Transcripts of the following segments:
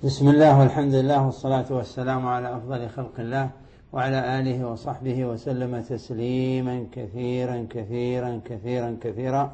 بسم الله والحمد لله والصلاة والسلام على أفضل خلق الله وعلى آله وصحبه وسلم تسليما كثيرا كثيرا كثيرا كثيرا.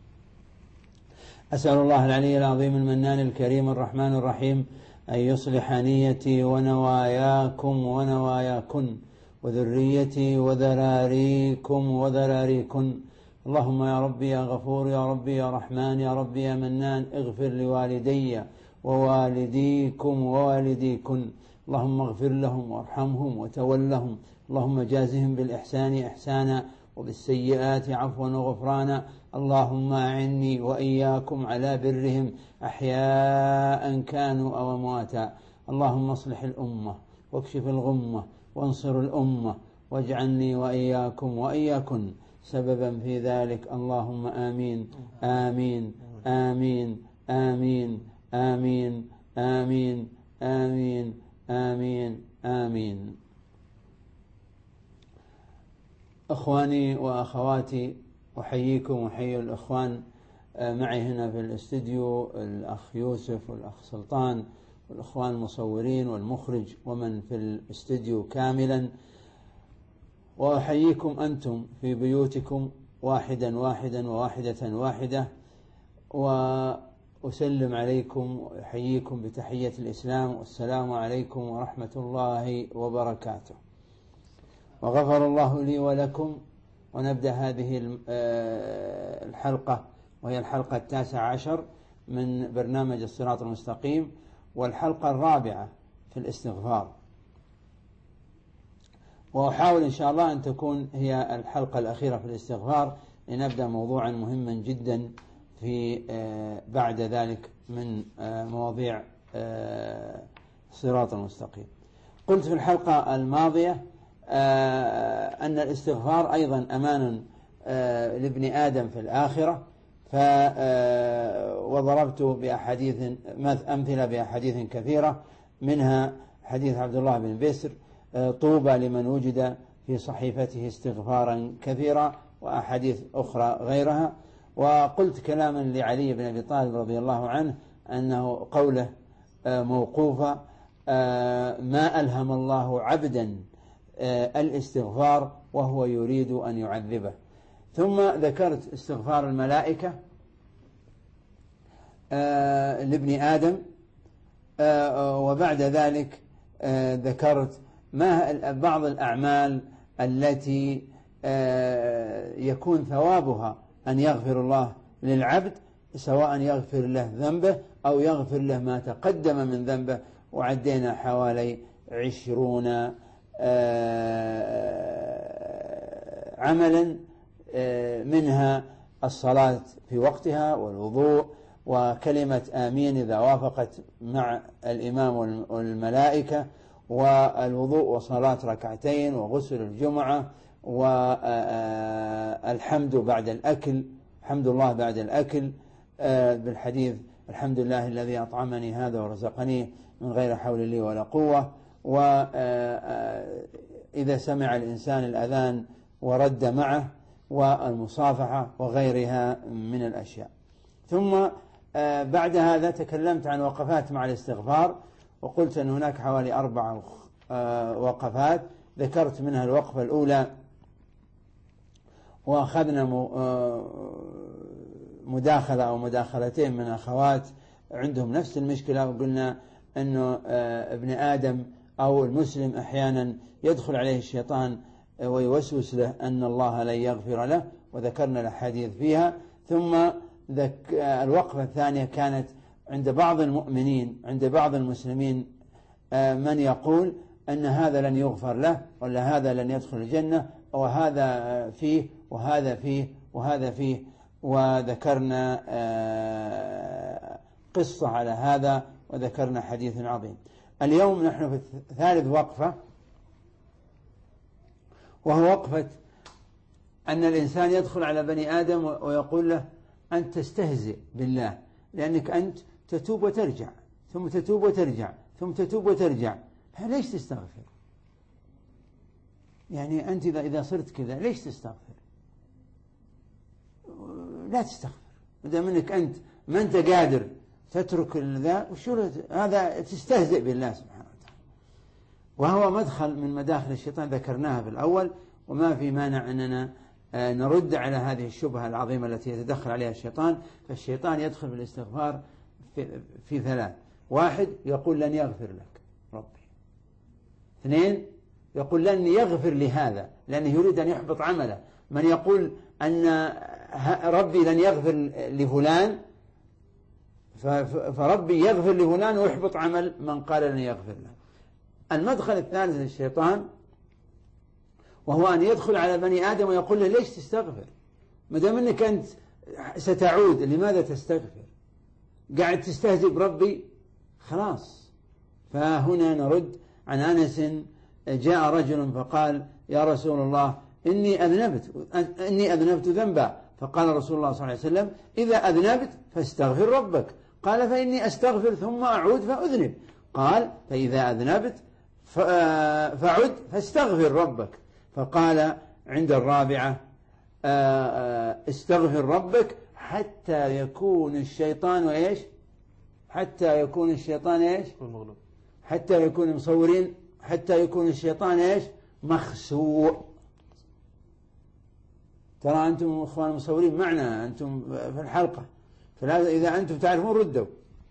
أسأل الله العلي العظيم المنان الكريم الرحمن الرحيم أن يصلح نيتي ونواياكم ونواياكن وذريتي وذراريكم وذراريكن. اللهم يا ربي يا غفور يا ربي يا رحمن يا ربي يا منان اغفر لوالدي ووالديكم ووالديكن. اللهم اغفر لهم وارحمهم وتولهم. اللهم جازهم بالإحسان إحسانا وبالسيئات عفوا وغفرانا. اللهم أعني وإياكم على برهم أحياء كانوا أو أمواتا. اللهم اصلح الأمة واكشف الغمة وانصر الأمة واجعلني وإياكم وإياكن سببا في ذلك. اللهم آمين آمين آمين آمين آمين آمين آمين آمين آمين. أخواني وأخواتي، أحييكم وحيي الأخوان معي هنا في الاستديو، الأخ يوسف والأخ سلطان والأخوان المصورين والمخرج ومن في الاستديو كاملا. وأحييكم أنتم في بيوتكم واحدا واحدا وواحدة واحدة، وأسلم عليكم وأحييكم بتحية الإسلام، والسلام عليكم ورحمة الله وبركاته. وغفر الله لي ولكم. ونبدأ هذه الحلقة، وهي الحلقة 19 من برنامج الصراط المستقيم، والحلقة 4 في الاستغفار. وأحاول إن شاء الله أن تكون هي الحلقة الأخيرة في الاستغفار، لنبدأ موضوعا مهما جدا في بعد ذلك من مواضيع الصراط المستقيم. قلت في الحلقة الماضية أن الاستغفار أيضا أمان لابن آدم في الآخرة، وضربت أمثلة بأحاديث كثيرة، منها حديث عبد الله بن بسر طوبى لمن وجد في صحيفته استغفارا كثيرا، وأحاديث أخرى غيرها. وقلت كلاما لعلي بن أبي طالب رضي الله عنه أنه قوله موقوفة: ما ألهم الله عبدا الاستغفار وهو يريد أن يعذبه. ثم ذكرت استغفار الملائكة لابن آدم، وبعد ذلك ذكرت بعض الأعمال التي يكون ثوابها أن يغفر الله للعبد، سواء يغفر له ذنبه أو يغفر له ما تقدم من ذنبه. وعدينا حوالي 20 عملا، منها الصلاة في وقتها، والوضوء، وكلمة آمين إذا وافقت مع الإمام والملائكة، والوضوء وصلاة ركعتين، وغسل الجمعة، والحمد بعد الأكل، حمد الله بعد الأكل، بالحديث: الحمد لله الذي أطعمني هذا ورزقني من غير حول لي ولا قوة. وإذا سمع الإنسان الأذان ورد معه، والمصافحة وغيرها من الأشياء. ثم بعد هذا تكلمت عن وقفات مع الاستغفار، وقلت أن هناك حوالي 4 وقفات، ذكرت منها الوقفة الأولى، وأخذنا مداخلة أو مداخلتين من أخوات عندهم نفس المشكلة، وقلنا أنه ابن آدم أو المسلم أحيانا يدخل عليه الشيطان ويوسوس له أن الله لن يغفر له، وذكرنا الأحاديث فيها. ثم الوقفة الثانية كانت عند بعض المؤمنين، عند بعض المسلمين، من يقول أن هذا لن يغفر له، ولا هذا لن يدخل الجنة، وهذا فيه وهذا فيه وهذا فيه. وذكرنا قصة على هذا، وذكرنا حديث عظيم. اليوم نحن في ثالث وقفة، وهو وقفة أن الإنسان يدخل على بني آدم ويقول له: أنت تستهزئ بالله، لأنك أنت تتوب وترجع، ثم تتوب وترجع، ثم تتوب وترجع، ليش تستغفر؟ يعني أنت إذا صرت كذا ليش تستغفر؟ لا تستغفر، إذا منك أنت ما أنت قادر تترك ذا هذا تستهزئ بالله سبحانه وتعالى. وهو مدخل من مداخل الشيطان ذكرناها في الأول، وما في مانع أننا نرد على هذه الشبهة العظيمة التي يتدخل عليها الشيطان. فالشيطان يدخل بالاستغفار في ثلاث: واحد يقول لن يغفر لك ربي، اثنين يقول لن يغفر لهذا لأنه يريد أن يحبط عمله. من يقول أن ربي لن يغفر لفلان فربي يغفر لفلان ويحبط عمل من قال لن يغفر له. المدخل الثالث للشيطان وهو أن يدخل على بني آدم ويقول له ليش تستغفر؟ ما دام أنك أنت ستعود لماذا تستغفر؟ قاعد تستهزئ بربي خلاص. فهنا نرد عن أنس: جاء رجل فقال: يا رسول الله إني أذنبت ذنبا. فقال رسول الله صلى الله عليه وسلم: إذا أذنبت فاستغفر ربك. قال: فإني أستغفر ثم أعود فأذنب. قال: فإذا أذنبت فعد فاستغفر ربك. فقال عند الرابعة: استغفر ربك حتى يكون الشيطان إيش؟ حتى يكون الشيطان إيش؟ حتى يكون مصورين حتى يكون الشيطان إيش؟ مخسوع. ترى أنتم أخوان المصورين معنا، أنتم في الحلقة، فإذا أنتم تعرفون ردوا.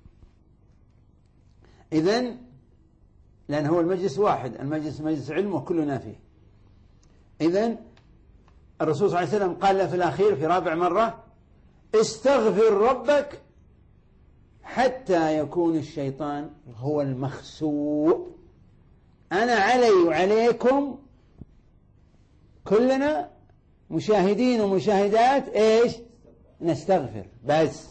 إذن لأن هو المجلس واحد، المجلس مجلس علم وكلنا فيه. إذن الرسول صلى الله عليه وسلم قال له في الأخير في رابع مرة: استغفر ربك حتى يكون الشيطان هو المخسوع. أنا علي وعليكم كلنا مشاهدين ومشاهدات إيش؟ نستغفر بس.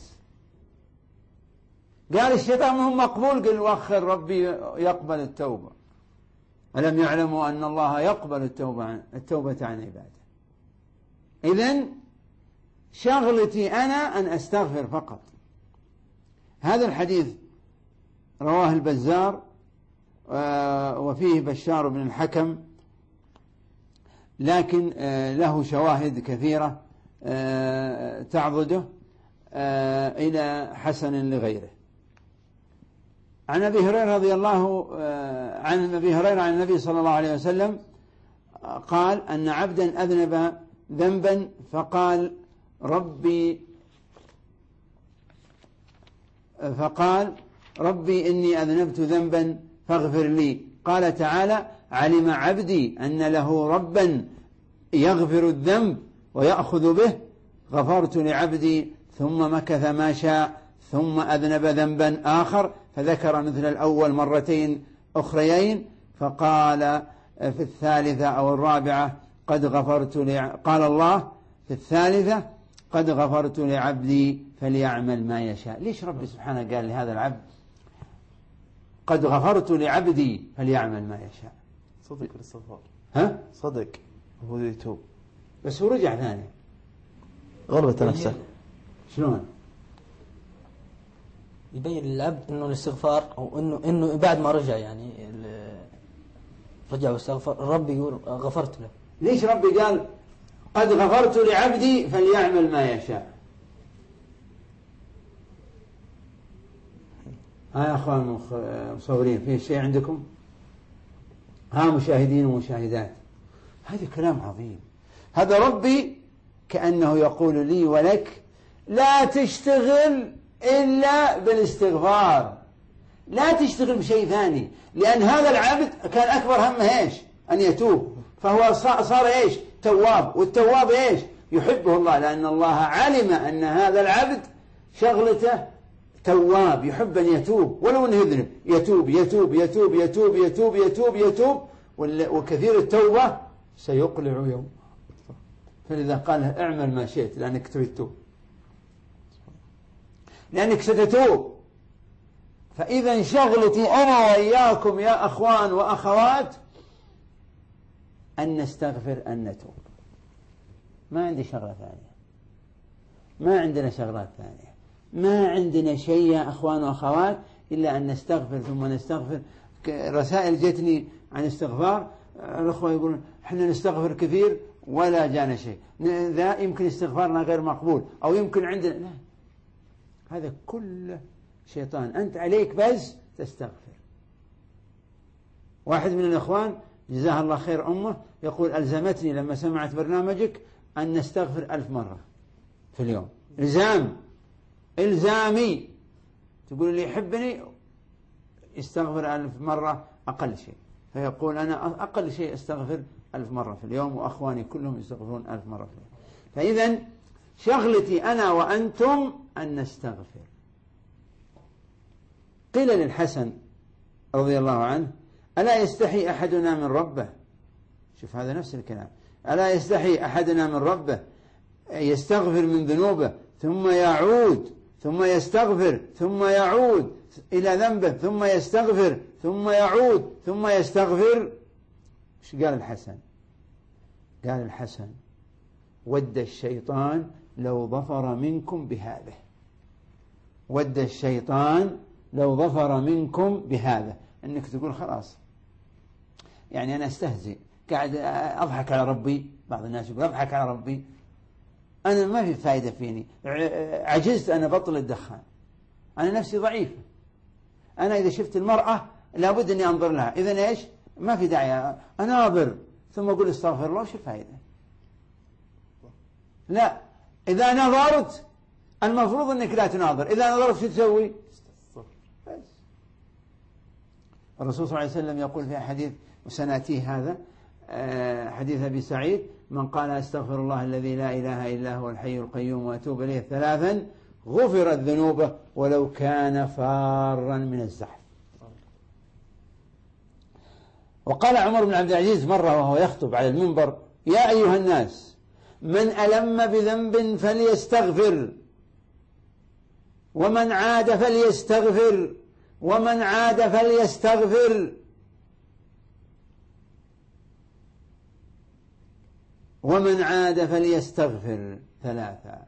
قال الشيطان منهم مقبول، قال: وأخر ربي يقبل التوبة. ألم يعلموا أن الله يقبل التوبة عن عباده. إذن شغلتي أنا أن أستغفر فقط. هذا الحديث رواه البزار وفيه بشار بن الحكم، لكن له شواهد كثيرة تعضده إلى حسن لغيره. عن أبي هريرة رضي الله عن أبي هريرة عن النبي صلى الله عليه وسلم قال أن عبدا أذنب ذنبا فقال: ربي إني أذنبت ذنبا فاغفر لي. قال تعالى: علم عبدي أن له ربا يغفر الذنب ويأخذ به، غفرت لعبدي. ثم مكث ما شاء ثم أذنب ذنبا آخر فذكر مثل الأول مرتين أخريين، فقال في الثالثة أو الرابعة: قال الله في الثالثة: قد غفرت لعبدي فليعمل ما يشاء. ليش ربي سبحانه قال لهذا العبد قد غفرت لعبدي فليعمل ما يشاء؟ صدق الاستغفار. ها؟ صدق هو يتوب بس هو رجع ثاني، غلبت نفسه. شلون؟ يبين للعبد انه الاستغفار او انه بعد ما رجع يعني رجع واستغفر، الرب يقول غفرت له. ليش ربي قال قد غفرت لعبدي فليعمل ما يشاء؟ ها يا أخوان مصورين، فيه شيء عندكم؟ ها مشاهدين ومشاهدات، هذا كلام عظيم. هذا ربي كأنه يقول لي ولك: لا تشتغل إلا بالاستغفار، لا تشتغل بشيء ثاني، لأن هذا العبد كان أكبر همه إيش؟ أن يتوب، فهو صار إيش؟ تواب، والتواب إيش؟ يحبه الله، لأن الله علم أن هذا العبد شغلته تواب، يحب أن يتوب ولو أنه يذنب، يتوب يتوب يتوب يتوب يتوب يتوب يتوب، وكثير التوبة سيقلع يوم. فلذا قال: اعمل ما شئت لأنك تريد توب، لأنك ستتوب. فإذا شغلتي أنا وإياكم يا أخوان وأخوات أن نستغفر، أن نتوب. ما عندي شغلة ثانية، ما عندنا شغلات ثانية، ما عندنا شيء يا أخوان وأخوات إلا أن نستغفر ثم نستغفر. رسائل جتني عن استغفار، الأخوة يقولون: احنا نستغفر كثير ولا جانا شيء، ذا يمكن استغفارنا غير مقبول، أو يمكن عندنا. لا، هذا كله شيطان، أنت عليك بس تستغفر. واحد من الإخوان جزاه الله خير أمه يقول ألزمتني لما سمعت برنامجك أن نستغفر 1000 مرة في اليوم، إلزامي. تقول اللي يحبني يستغفر 1000 مرة أقل شيء، فيقول أنا أقل شيء أستغفر 1000 مرة في اليوم، وأخواني كلهم يستغفرون 1000 مرة في اليوم. فإذا شغلتي أنا وأنتم أن نستغفر. قيل للحسن رضي الله عنه ألا يستحي أحدنا من ربه؟ شوف هذا نفس الكلام، ألا يستحي أحدنا من ربه يستغفر من ذنوبه ثم يعود ثم يستغفر ثم يعود إلى ذنبه ثم يستغفر ثم يعود ثم يستغفر؟ ايش قال الحسن؟ قال الحسن ود الشيطان لو ظفر منكم بهذا، ود الشيطان لو ظفر منكم بهذا، انك تقول خلاص يعني انا استهزئ، قاعد اضحك على ربي. بعض الناس يقول اضحك على ربي، انا ما في فائده فيني، عجزت انا بطل الدخان، انا نفسي ضعيفه، انا اذا شفت المراه لابد اني انظر لها، اذا ايش؟ ما في داعي اناظر ثم اقول استغفر الله، شو الفائده؟ لا، اذا نظرت المفروض انك لا تناظر، اذا نظرت شو تسوي؟ بس. الرسول صلى الله عليه وسلم يقول في حديث وسنأتيه هذا حديث أبي سعيد: من قال أستغفر الله الذي لا إله إلا هو الحي القيوم وأتوب إليه 3 غفرت ذنوبه ولو كان فارا من الزحف. وقال عمر بن عبد العزيز مرة وهو يخطب على المنبر: يا أيها الناس، من ألم بذنب فليستغفر، ومن عاد فليستغفر، ومن عاد فليستغفر، ومن عاد فليستغفر 3.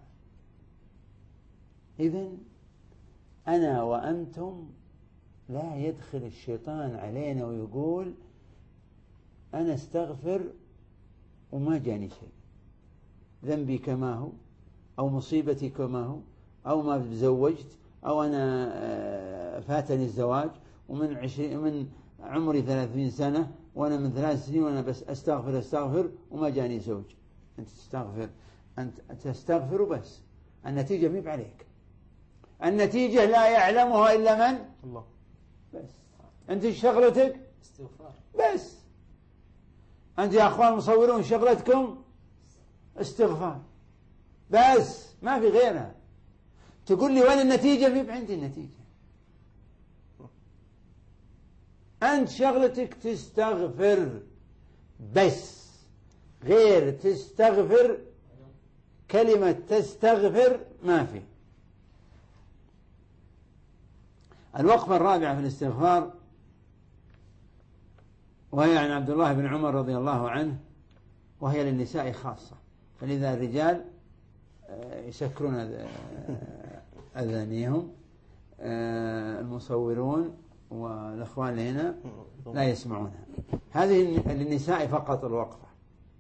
إذن أنا وأنتم لا يدخل الشيطان علينا ويقول أنا استغفر وما جاني شيء، ذنبي كما هو، أو مصيبتي كما هو، أو ما تزوجت، أو أنا فاتني الزواج من عمري 30 سنة وأنا من 3 سنين وأنا بس أستغفر وما جاني زوج. أنت تستغفر بس، النتيجة ميب عليك، النتيجة لا يعلمها إلا من؟ الله. بس أنت شغلتك استغفار بس. أنت يا أخوان مصورون شغلتكم استغفار بس، ما في غيرها. تقول لي وين النتيجة؟ ميب عندي النتيجة. أنت شغلتك تستغفر بس، غير تستغفر كلمة تستغفر ما في. الوقفة الرابعة في الاستغفار وهي عن عبد الله بن عمر رضي الله عنه، وهي للنساء خاصة، فلذا الرجال يسكرون أذانيهم، المصورون والأخوان هنا لا يسمعونها. هذه للنساء فقط الوقفة.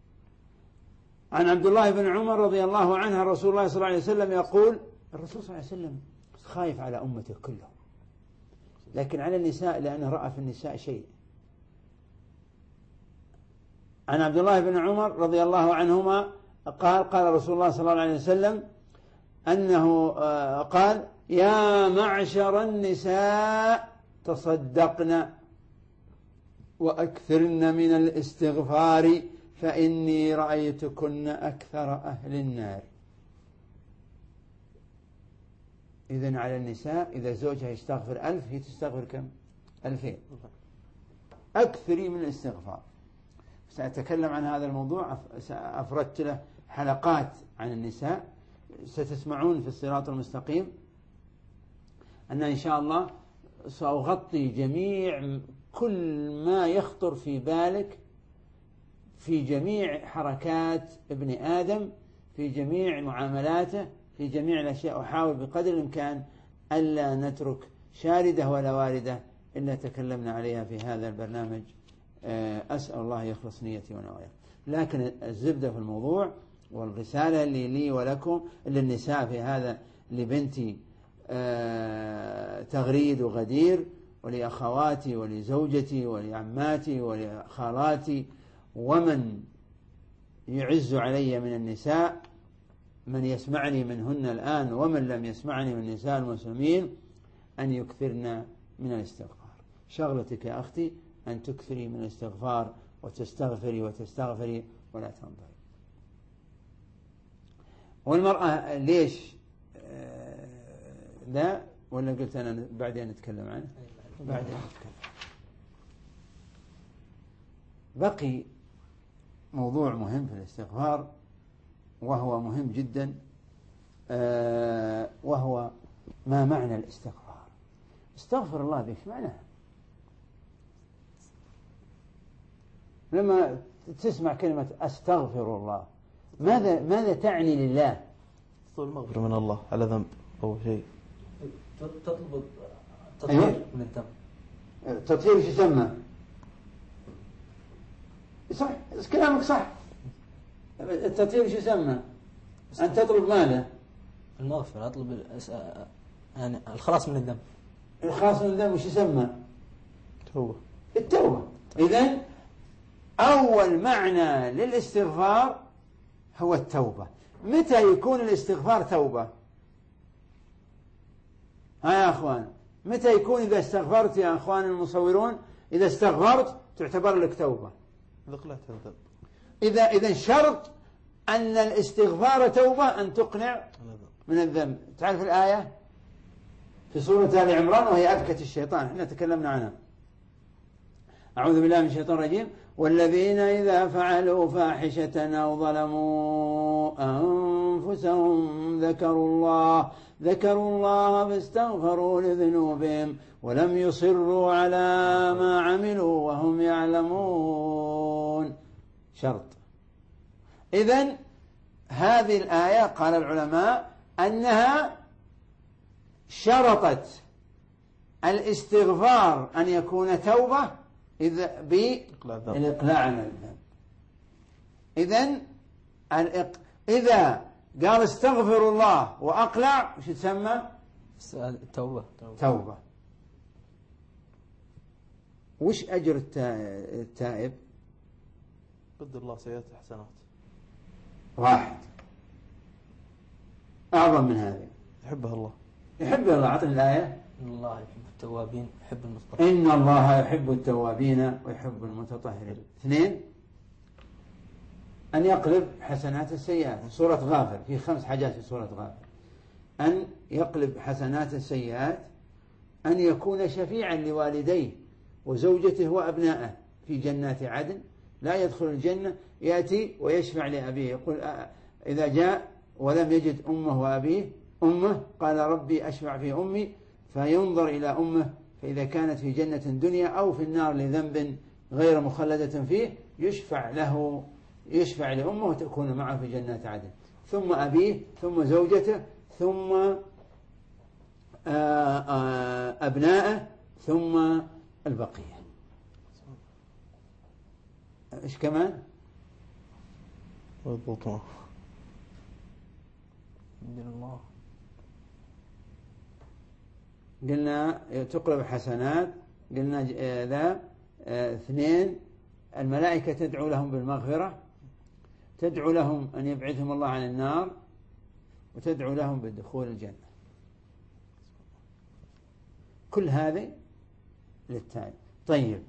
عن عبد الله بن عمر رضي الله عنه رسول الله صلى الله عليه وسلم يقول: الرسول صلى الله عليه وسلم خايف على أمته كلهم، لكن على النساء لأنه رأى في النساء شيء. عن عبد الله بن عمر رضي الله عنهما قال رسول الله صلى الله عليه وسلم أنه قال: يا معشر النساء تصدقن وأكثرن من الاستغفار فإني رأيتكن أكثر أهل النار. إذن على النساء إذا زوجها يستغفر 1000 هي تستغفر كم؟ 2000. أكثري من الاستغفار. سأتكلم عن هذا الموضوع، أفردت له حلقات عن النساء، ستسمعون في الصراط المستقيم أن إن شاء الله سأغطي جميع كل ما يخطر في بالك في جميع حركات ابن آدم، في جميع معاملاته، في جميع الأشياء. أحاول بقدر الإمكان ألا نترك شاردة ولا واردة إلا تكلمنا عليها في هذا البرنامج. أسأل الله يخلص نيتي ونوايا. لكن الزبدة في الموضوع والرسالة اللي لي ولكم للنساء في هذا، لبنتي تغريد وغدير، ولأخواتي ولزوجتي ولعماتي ولخالاتي ومن يعز علي من النساء، من يسمعني منهن الآن ومن لم يسمعني من نساء المسلمين، أن يكثرن من الاستغفار. شغلتك يا أختي أن تكثري من الاستغفار وتستغفري وتستغفري ولا تنظري. والمرأة ليش لا، ولا قلت أنا بعدين نتكلم عنه؟ بعدين نتكلم. بقي موضوع مهم في الاستغفار وهو مهم جدا، وهو ما معنى الاستغفار. استغفر الله بإيش معناه؟ لما تسمع كلمة أستغفر الله ماذا تعني لله؟ تطلب المغفرة من الله على ذنب أو شيء. تطلب التطهير من الذنب. التطهير ايش يسمى؟ صح، كلامك صح. التطهير ايش يسمى؟ أن تطلب ماذا؟ المغفرة. أطلب يعني الخلاص من الذنب. الخلاص من الذنب ايش يسمى؟ توبة. التوبة. إذن أول معنى للاستغفار هو التوبة. متى يكون الاستغفار توبة؟ يا أخوان، متى يكون إذا استغفرت يا أخوان المصورون؟ إذا استغفرت تعتبر لك توبة. إذا قلعت الذنب. إذا شرط أن الاستغفار توبة أن تقنع من الذنب. تعرف الآية في سورة آل عمران وهي أبكت الشيطان، احنا تكلمنا عنها. أعوذ بالله من الشيطان الرجيم. والذين إذا فعلوا فاحشة أو ظلموا أنفسهم ذكروا الله فاستغفروا لذنوبهم ولم يصروا على ما عملوا وهم يعلمون. شرط. إذن هذه الآية قال العلماء أنها شرطت الاستغفار أن يكون توبة إذا بالإقلاع عن الذنب. إذن إذا قال استغفر الله وأقلع وش تسمى؟ توبة. وش أجر التائب؟ بدل الله سيئات حسنات. واحد أعظم من هذه. يحبها الله. يحبها الله. عطني الآية. إن الله يحب التوابين يحب المتطهرين. إن الله يحب التوابين ويحب المتطهرين. 2 أن يقلب حسنات السيئات. سورة غافر في 5 حاجات في سورة غافر. أن يقلب حسنات السيئات، أن يكون شفيعا لوالديه وزوجته وأبنائه في جنات عدن، لا يدخل الجنة يأتي ويشفع لأبيه، يقول إذا جاء ولم يجد أمه وأبيه أمه قال ربي أشفع في أمي، فينظر إلى أمه، فإذا كانت في جنة دنيا أو في النار لذنب غير مخلدة فيه يشفع لأمه وتكون معه في جنات عدن، ثم أبيه ثم زوجته ثم أبنائه ثم البقية. إيش كمان؟ والبطون. الله. قلنا تقلب حسنات. قلنا ذا 2 الملائكة تدعو لهم بالمغفرة، تدعو لهم أن يبعدهم الله عن النار، وتدعو لهم بالدخول الجنة. كل هذه للتائب. طيب،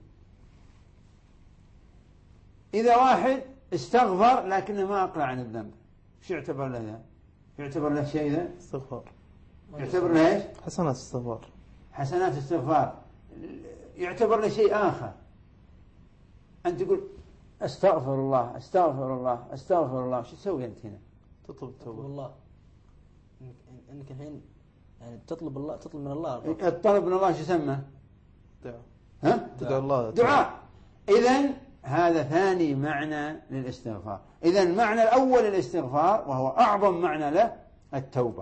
إذا واحد استغفر لكنه ما أقلع عن الذنب، شو يعتبر له ذا؟ يعتبر له شيء ذا؟ استغفار. يعتبر له إيش؟ حسنات استغفار. حسنات استغفار. يعتبر له شيء آخر. أنت تقول أستغفر الله أستغفر الله أستغفر الله، شو تسوي أنت هنا؟ تطلب التوبة. والله إنك الحين يعني تطلب الله، تطلب من الله. الطلب من الله شو يسمى؟ دعاء. ها؟ تدعو الله. دعاء. إذن هذا ثاني معنى للاستغفار. إذن المعنى الأول للاستغفار وهو أعظم معنى له التوبة.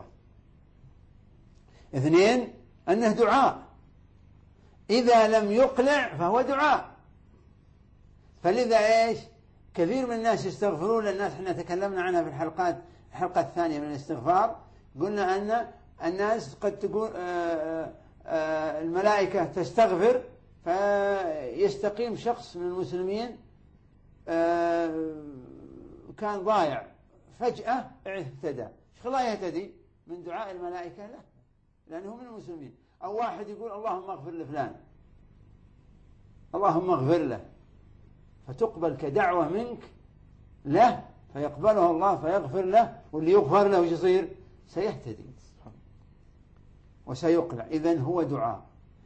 2 أنه دعاء، إذا لم يقلع فهو دعاء. فلذا إيش كثير من الناس يستغفرون للناس. احنا تكلمنا عنها في الحلقة الثانية من الاستغفار. قلنا أن الناس قد تقول الملائكة تستغفر فيستقيم شخص من المسلمين كان ضايع فجأة اهتدى. ايش خلاه يهتدي؟ من دعاء الملائكة له، لأنه من المسلمين. أو واحد يقول اللهم اغفر لفلان، اللهم اغفر له، فتقبل كدعوة منك له فيقبلها الله فيغفر له، واللي يغفر له وش يصير؟ سيهتدي وسيقلع. إذن هو دعاء.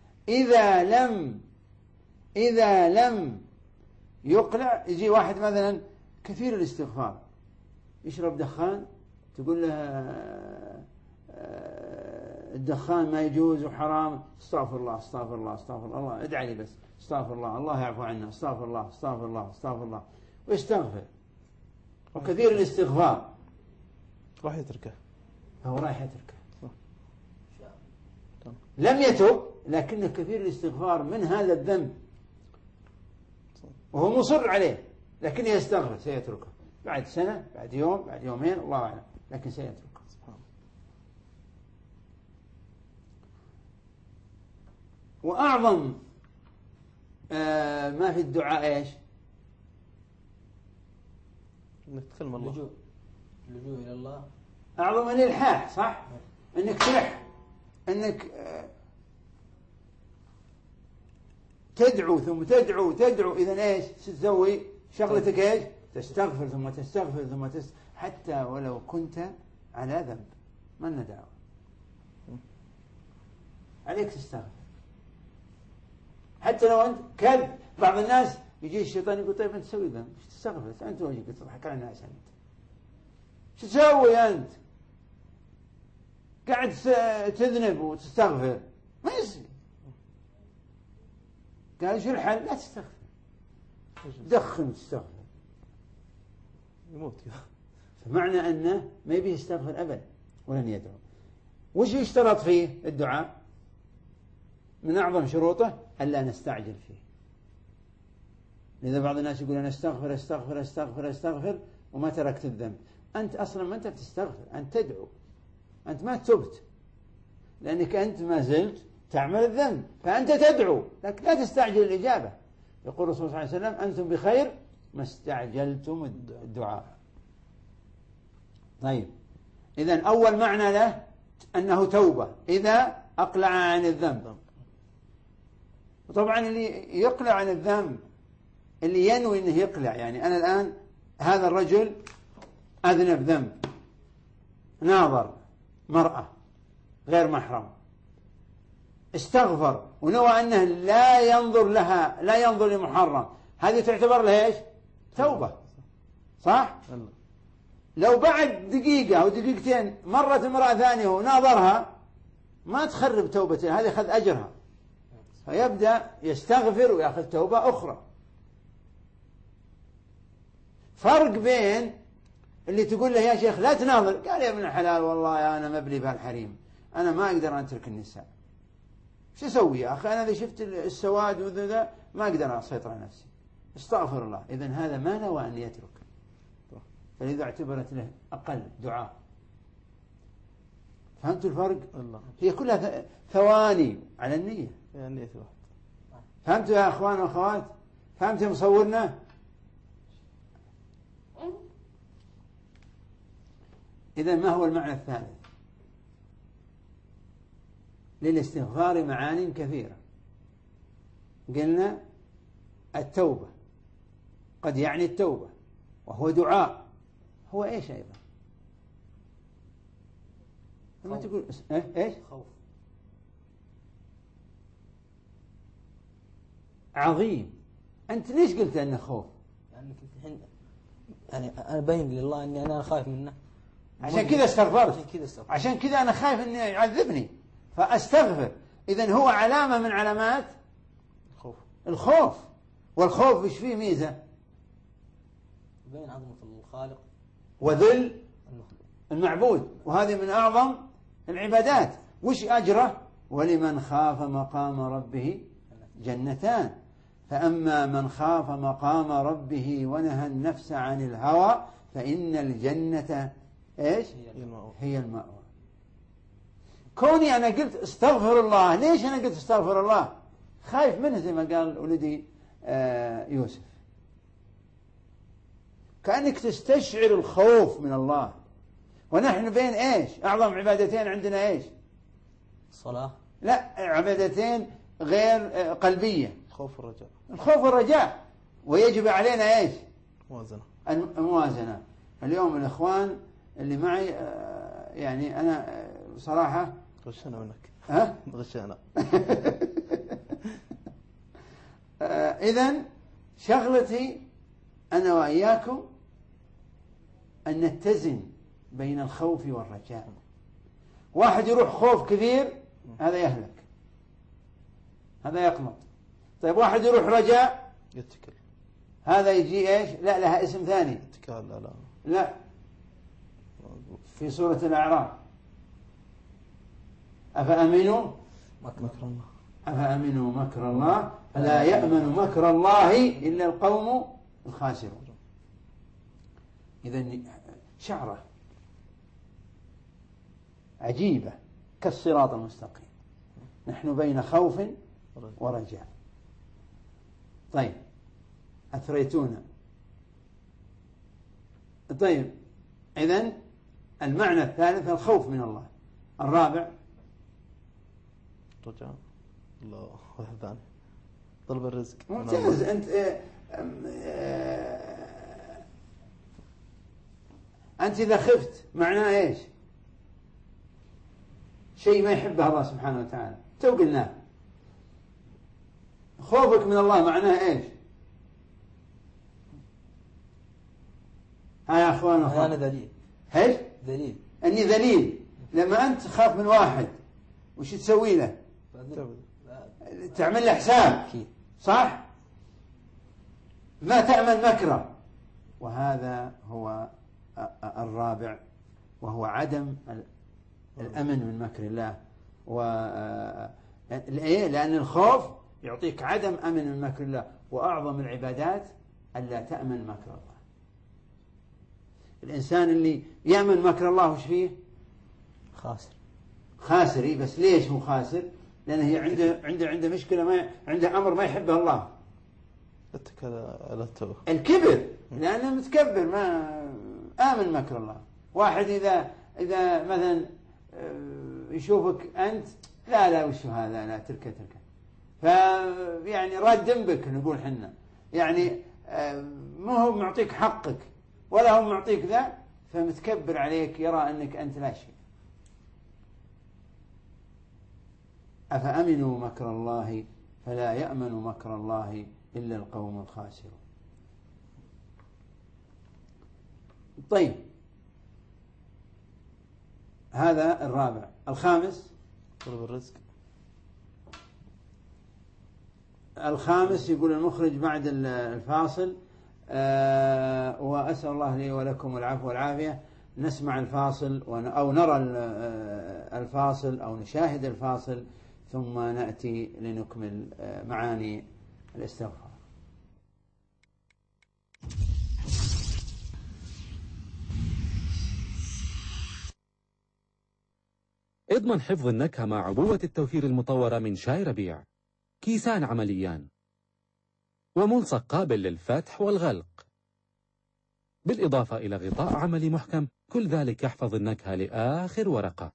إذا لم يقلع، يجي واحد مثلا كثير الاستغفار، يشرب دخان، تقول له الدخان ما يجوز وحرام، استغفر الله استغفر الله استغفر الله، الله ادعي لي بس، استغفر الله الله يعفو عنا، استغفر الله استغفر الله استغفر الله، ويستغفر. وكثير الاستغفار راح يتركه، هو رايح يتركه، لم يتب، لكنه كثير الاستغفار من هذا الذنب وهو مصر عليه، لكن يستغفر، سيتركه بعد سنة، بعد يوم، بعد يومين، الله أعلم، لكن سيتركه. وأعظم ما في الدعاء إيش؟ إنك تكلم الله، اللجوء إلى الله. أعظم الإلحاح، صح؟ إنك تلح، إنك تدعو ثم تدعو تدعو. إذن إيش تسوي؟ شغلتك إيش؟ تستغفر ثم تستغفر ثم حتى ولو كنت على ذنب، ما لنا دعوة، عليك تستغفر. حتى لو أنت كذب، بعض الناس يجي الشيطان يقول طيب أنت تسوي ذنب، ايش تستغفر؟ أنت وجهك تضحك على الناس، أنت شو تسوي؟ أنت قاعد تذنب وتستغفر، ما يصير. قال شو الحل؟ لا تستغفر، دخن وتستغفر، يموت. فمعنى أنه ما يبي يستغفر أبدا ولن يدعو. وش يشترط فيه الدعاء؟ من أعظم شروطه ألا نستعجل فيه. لذا بعض الناس يقول أنا استغفر استغفر استغفر استغفر وما تركت الذنب. أنت أصلا ما أنت بتستغفر، أنت تدعو، أنت ما تبت، لأنك أنت ما زلت تعمل الذنب، فأنت تدعو، لكن لا تستعجل الإجابة. يقول الرسول صلى الله عليه وسلم أنتم بخير ما استعجلتم الدعاء. طيب، إذن أول معنى له أنه توبة إذا أقلع عن الذنب. وطبعا اللي يقلع عن الذنب، اللي ينوي أنه يقلع، يعني أنا الآن هذا الرجل أذنب ذنب، ناظر مرأة غير محرم، استغفر ونوى أنه لا ينظر لها، لا ينظر لمحرم، هذه تعتبر له إيش؟ توبة، صح؟ لو بعد دقيقة أو دقيقتين مرت امرأة ثانية وناظرها، ما تخرب توبته، هذه أخذ أجرها، فيبدأ يستغفر ويأخذ توبة أخرى. فرق بين اللي تقول له يا شيخ لا تناظر، قال يا ابن الحلال والله يا أنا مبلي بهالحريم، أنا ما أقدر أترك النساء، شو أسوي يا أخي؟ أنا إذا شفت السواد وذا ما أقدر أسيطر على نفسي، استغفر الله. إذن هذا ما نوى أن يترك، فلذا اعتبرت له أقل دعاء. فهمتوا الفرق؟ الله. هي كلها ثواني على النية. يعني فهمتوا يا أخوان وأخوات؟ فهمتوا مصورنا؟ إذن ما هو المعنى الثالث؟ للاستغفار معان كثيرة. قلنا التوبة قد يعني التوبة، وهو دعاء، هو إيش أيضا؟ لما تقول إيش؟ خوف عظيم. أنت ليش قلت أنه خوف؟ يعني أنا بين لله أني أنا خايف منه، عشان كذا استغفرت، عشان كذا أنا خايف أنه يعذبني فأستغفر. إذن هو علامة من علامات الخوف. والخوف إيش فيه ميزة؟ بين عظمة الخالق وذل المعبود، وهذه من أعظم العبادات. وش أجره؟ ولمن خاف مقام ربه جنتان، فأما من خاف مقام ربه ونهى النفس عن الهوى فإن الجنة إيش؟ هي المأوى. كوني أنا قلت استغفر الله، ليش أنا قلت استغفر الله؟ خايف منه زي ما قال ولدي يوسف. كأنك تستشعر الخوف من الله. ونحن بين إيش؟ أعظم عبادتين عندنا إيش؟ الصلاة. لا، عبادتين غير قلبية. الخوف والرجاء. الخوف والرجاء. ويجب علينا إيش؟ موازنة. الموازنة. اليوم الإخوان اللي معي يعني أنا صراحة غشنا منك. ها؟ غشنا. إذن شغلتي أنا وإياكم أن نتزن بين الخوف والرجاء. واحد يروح خوف كثير هذا يهلك، هذا يقنط. طيب واحد يروح رجاء يتكل، هذا يجي إيش؟ لا، لها اسم ثاني. اتكال. لا، في سورة الأعراف أفأمنوا مكر الله. أفأمنوا مكر الله فلا يأمن مكر الله إلا القوم الخاسرون. إذن شعرة عجيبة كالصراط المستقيم. نحن بين خوف ورجاء. طيب أثريتونا. طيب إذن المعنى الثالث الخوف من الله. الرابع رجاء الله. واحد ثاني طلب الرزق. ممتاز. أنت إذا خفت معناه إيش؟ شيء ما يحبه الله سبحانه وتعالى. تو قلناه. خوفك من الله معناه إيش؟ ها يا أخوان أنا ذليل. إيش؟ ذليل. أني ذليل. لما أنت تخاف من واحد وش تسوي له؟ تعمل له حساب، صح؟ ما تأمن مكره. وهذا هو الرابع، وهو عدم الأمن من مكر الله. لأن الخوف يعطيك عدم أمن من مكر الله. وأعظم العبادات ألا تأمن مكر الله. الإنسان اللي يأمن مكر الله وش فيه؟ خاسر. بس ليش هو خاسر؟ لأنه هي عنده مشكلة، ما عنده أمر ما يحبه الله. الكبر، لأنه متكبر ما آمن مكر الله. واحد إذا مثلا يشوفك أنت لا وش هذا، لا تركه فيعني راد ذنبك نقول حنا، يعني ما هو معطيك حقك ولا هو معطيك ذا، فمتكبر عليك، يرى أنك أنت لا شيء. أفأمنوا مكر الله فلا يأمن مكر الله إلا القوم الخاسرون. طيب هذا الرابع. الخامس طلب الرزق. الخامس يقول المخرج بعد الفاصل وأسأل الله لي ولكم العفو والعافية. نسمع الفاصل أو نرى الفاصل أو نشاهد الفاصل ثم نأتي لنكمل معاني الاستغفار. اضمن حفظ النكهة مع عبوة التوفير المطورة من شاي ربيع. كيسان عمليان وملصق قابل للفتح والغلق، بالإضافة إلى غطاء عملي محكم. كل ذلك يحفظ النكهة لآخر ورقة.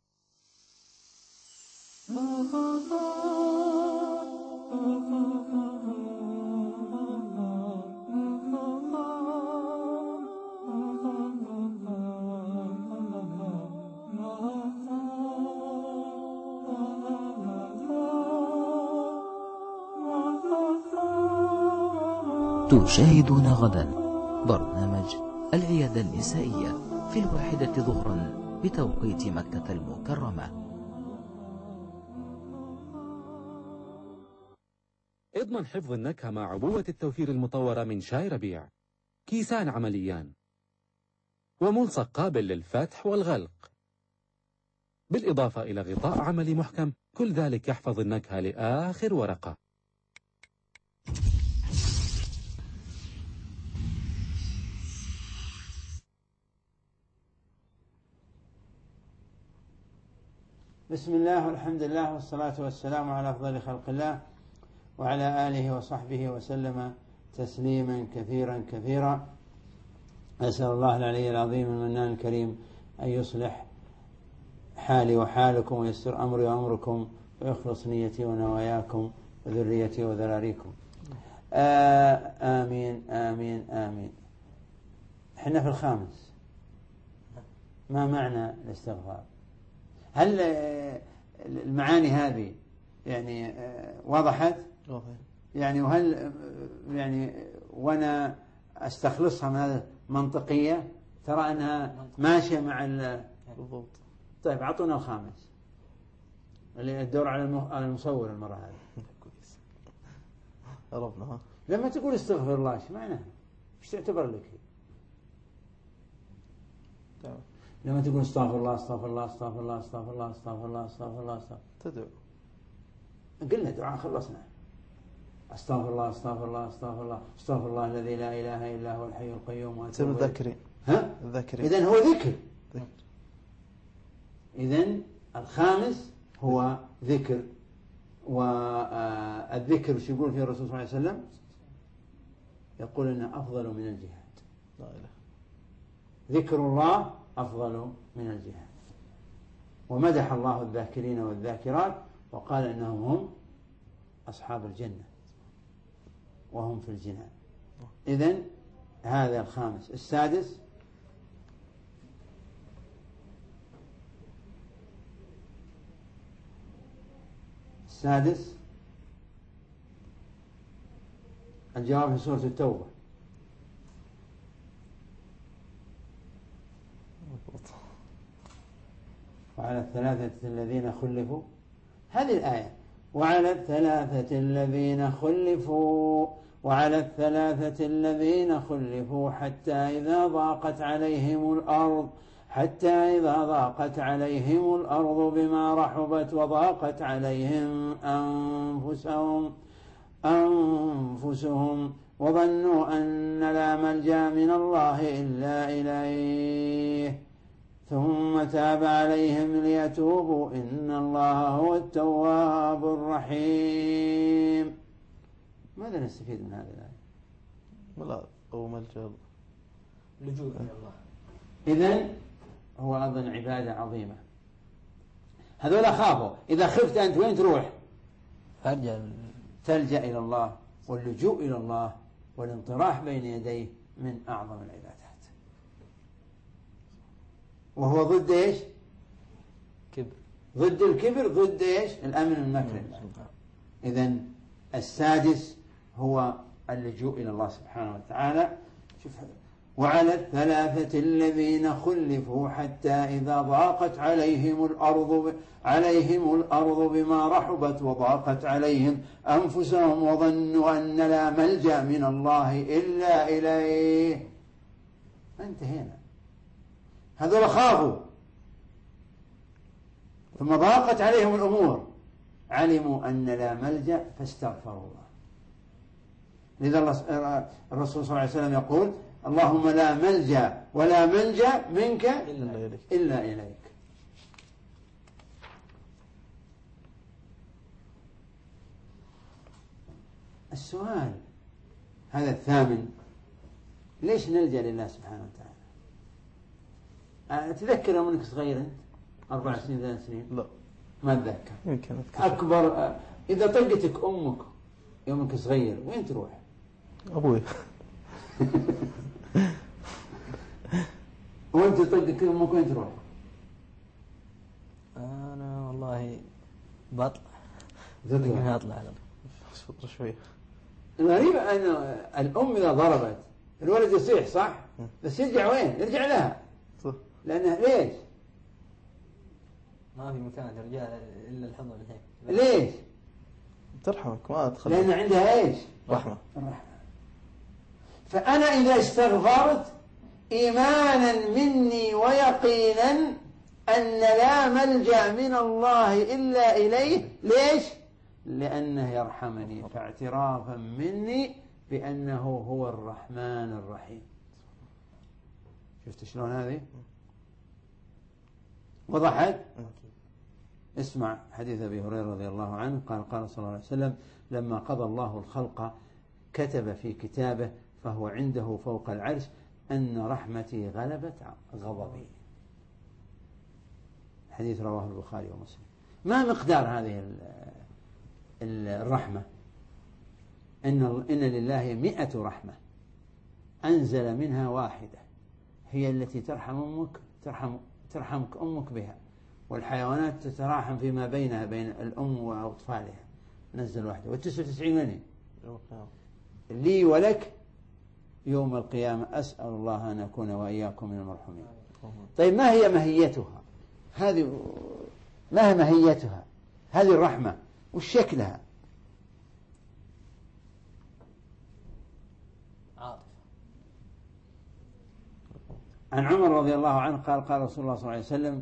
تشاهدون غدا برنامج العيادة النسائية في 1 ظهرا بتوقيت مكة المكرمة. اضمن حفظ النكهة مع عبوة التوفير المطورة من شاي ربيع. كيسان عمليان وملصق قابل للفتح والغلق، بالإضافة إلى غطاء عملي محكم. كل ذلك يحفظ النكهة لآخر ورقة. بسم الله والحمد لله والصلاة والسلام على أفضل خلق الله وعلى آله وصحبه وسلم تسليما كثيرا كثيرا. أسأل الله العلي العظيم المنان الكريم أن يصلح حالي وحالكم ويسر أمري وأمركم ويخلص نيتي ونواياكم وذريتي وذراريكم. آمين آمين آمين. احنا في الخامس. ما معنى الاستغفار؟ هل المعاني هذه يعني وضحت؟ يعني وهل يعني وانا استخلصها من هذا منطقية؟ ترى انها ماشية مع بالضبط. طيب اعطونا الخامس اللي الدور على المصور المرة هذه. كويس. عرفنا. لما تقول استغفر الله ايش معناها؟ ايش تعتبر لك؟ تمام. لما تقول استغفر الله استغفر الله استغفر الله استغفر الله استغفر الله استغفر الله تدعو. قلنا دعاء خلصنا. استغفر الله استغفر الله استغفر الله استغفر الله الذي لا اله الا هو الحي القيوم واتوب اليه. ذكري. ذكري. اذن هو ذكر. اذن الخامس هو ذكر. والذكر شو يقول فيه الرسول صلى الله عليه وسلم؟ يقول انه افضل من الجهاد. لا اله. ذكر الله أفضل من الجهاد. ومدح الله الذاكرين والذاكرات وقال إنهم هم أصحاب الجنة وهم في الجنان. إذن هذا الخامس. السادس الجواب في سورة التوبة. وعلى الثلاثة الذين خلفوا. هذه الآية وعلى الثلاثة الذين خلفوا وعلى الثلاثة الذين خلفوا حتى إذا ضاقت عليهم الأرض بما رحبت وضاقت عليهم أنفسهم وظنوا أن لا ملجأ من الله إلا إليه ثم تاب عليهم ليتوبوا إن الله هو التواب الرحيم. ماذا نستفيد من هذه الآية؟ ولا أو ملجأ لجوء إلى الله. إذن هو أيضا عبادة عظيمة. هذولا خافوا. إذا خفت أنت وين تروح؟ تلجأ إلى الله. واللجوء إلى الله والانطراح بين يديه من أعظم العبادات. وهو ضد إيش؟ كبر. ضد الكبر. ضد إيش؟ الأمن والمكر. إذن السادس هو اللجوء إلى الله سبحانه وتعالى. شوف هذا. وعلى الثلاثة الذين خلفوا حتى إذا ضاقت عليهم الأرض بما رحبت وضاقت عليهم أنفسهم وظنوا أن لا ملجأ من الله إلا إليه. انتهينا. هذول خافوا ثم ضاقت عليهم الأمور علموا أن لا ملجأ فاستغفروا الله. لذا الرسول صلى الله عليه وسلم يقول اللهم لا ملجأ ولا منجأ منك إلا إليك. السؤال هذا الثامن: ليش نلجأ لله سبحانه وتعالى؟ تذكر يوم انك صغير انت 4 سنين 3 سنين؟ لا ما اتذكر. يمكن أتذكر. اكبر اذا طقتك امك يوم انك صغير وين تروح؟ ابوي. وانت طقتك امك وين تروح؟ انا والله بطلع اطلع فترة شوية. الغريب ان الام اذا ضربت الولد يصيح صح؟ بس يرجع وين؟ يرجع لها. صح. لانها ليش؟ ما في مكان رجال الا الحضن الحين. ليش؟ ترحمك ما أدخل. لأن عندها إيش؟ رحمة. فأنا إذا استغفرت إيمانا مني ويقينا أن لا ملجأ من الله إلا إليه. ليش؟ لأنه يرحمني، فاعترافا مني بأنه هو الرحمن الرحيم. شفت شلون هذه؟ وضحت؟ اسمع حديث أبي هريرة رضي الله عنه قال صلى الله عليه وسلم: لما قضى الله الخلق كتب في كتابه فهو عنده فوق العرش أن رحمتي غلبت غضبي. حديث رواه البخاري ومسلم. ما مقدار هذه الرحمة؟ إن لله 100 رحمة أنزل منها واحدة هي التي ترحمك أمك بها، والحيوانات تتراحم فيما بينها بين الأم وأطفالها، نزل واحدة. وال99 من لي ولك يوم القيامة، أسأل الله أن أكون وإياكم من المرحومين. طيب ما هي ماهيتها هذه؟ ما هي ماهيتها هذه الرحمة وش شكلها؟ عن عمر رضي الله عنه قال رسول الله صلى الله عليه وسلم: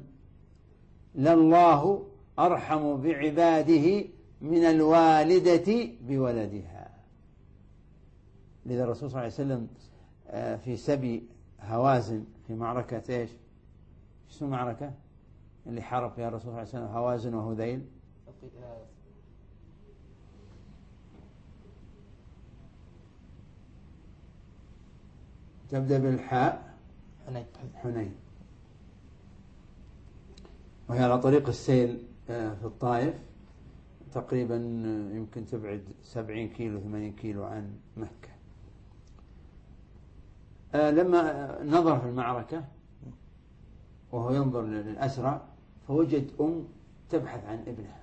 لله أرحم بعباده من الوالدة بولدها. لذا الرسول صلى الله عليه وسلم في سبي هوازن في معركة ايش؟ شو معركة اللي حارب فيها الرسول صلى الله عليه وسلم هوازن وهذيل؟ تبدأ بالحاء. حنين. وهي على طريق السيل في الطائف، تقريبا يمكن تبعد 70 كيلو 80 كيلو عن مكة. لما نظر في المعركة وهو ينظر للأسرى فوجد تبحث عن ابنها،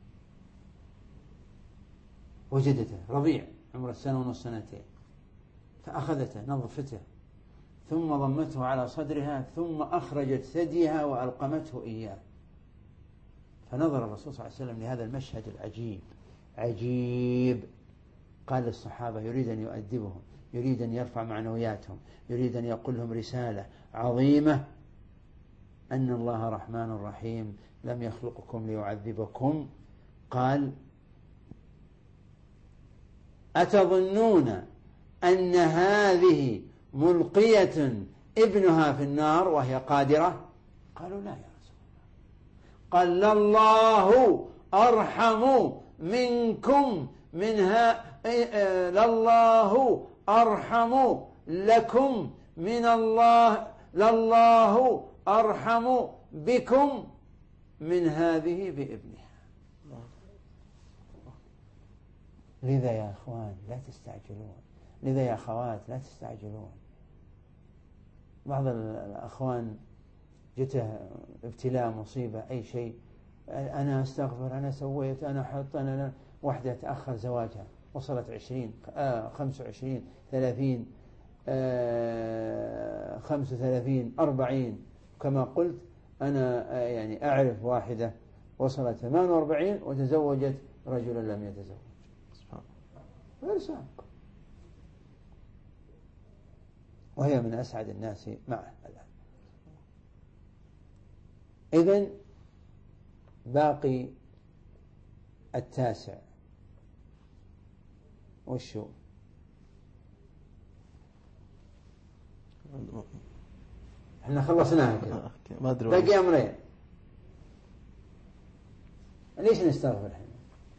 وجدته رضيع عمره 1.5 سنة، فأخذته نظفته ثم ضمته على صدرها ثم أخرجت ثديها وألقمته إياه. فنظر الرسول صلى الله عليه وسلم لهذا المشهد العجيب عجيب، قال للصحابة: يريد أن يؤدبهم، يريد أن يرفع معنوياتهم، يريد أن يقول لهم رسالة عظيمة أن الله رحمن رحيم لم يخلقكم ليعذبكم. قال: أتظنون أن هذه ملقية ابنها في النار وهي قادرة؟ قالوا: لا يا رسول الله. قال: لله أرحم منكم منها، لله أرحم لكم من الله، لله أرحم بكم من هذه بابنها. لذا يا أخوان لا تستعجلون، لذا يا أخوات لا تستعجلون. بعض الأخوان جته ابتلاء مصيبة أي شيء، أنا أستغفر، أنا سويت، أنا حط، أنا واحدة تأخر زواجها وصلت 20 25 30 35 40 كما قلت. أنا يعني أعرف واحدة وصلت 48 وتزوجت رجلا لم يتزوج. إرساق. وهي من أسعد الناس معه الآن. إذن باقي 9 وشو؟ احنا خلصناها كده، باقي أمرين. ليش نستغفر الحين؟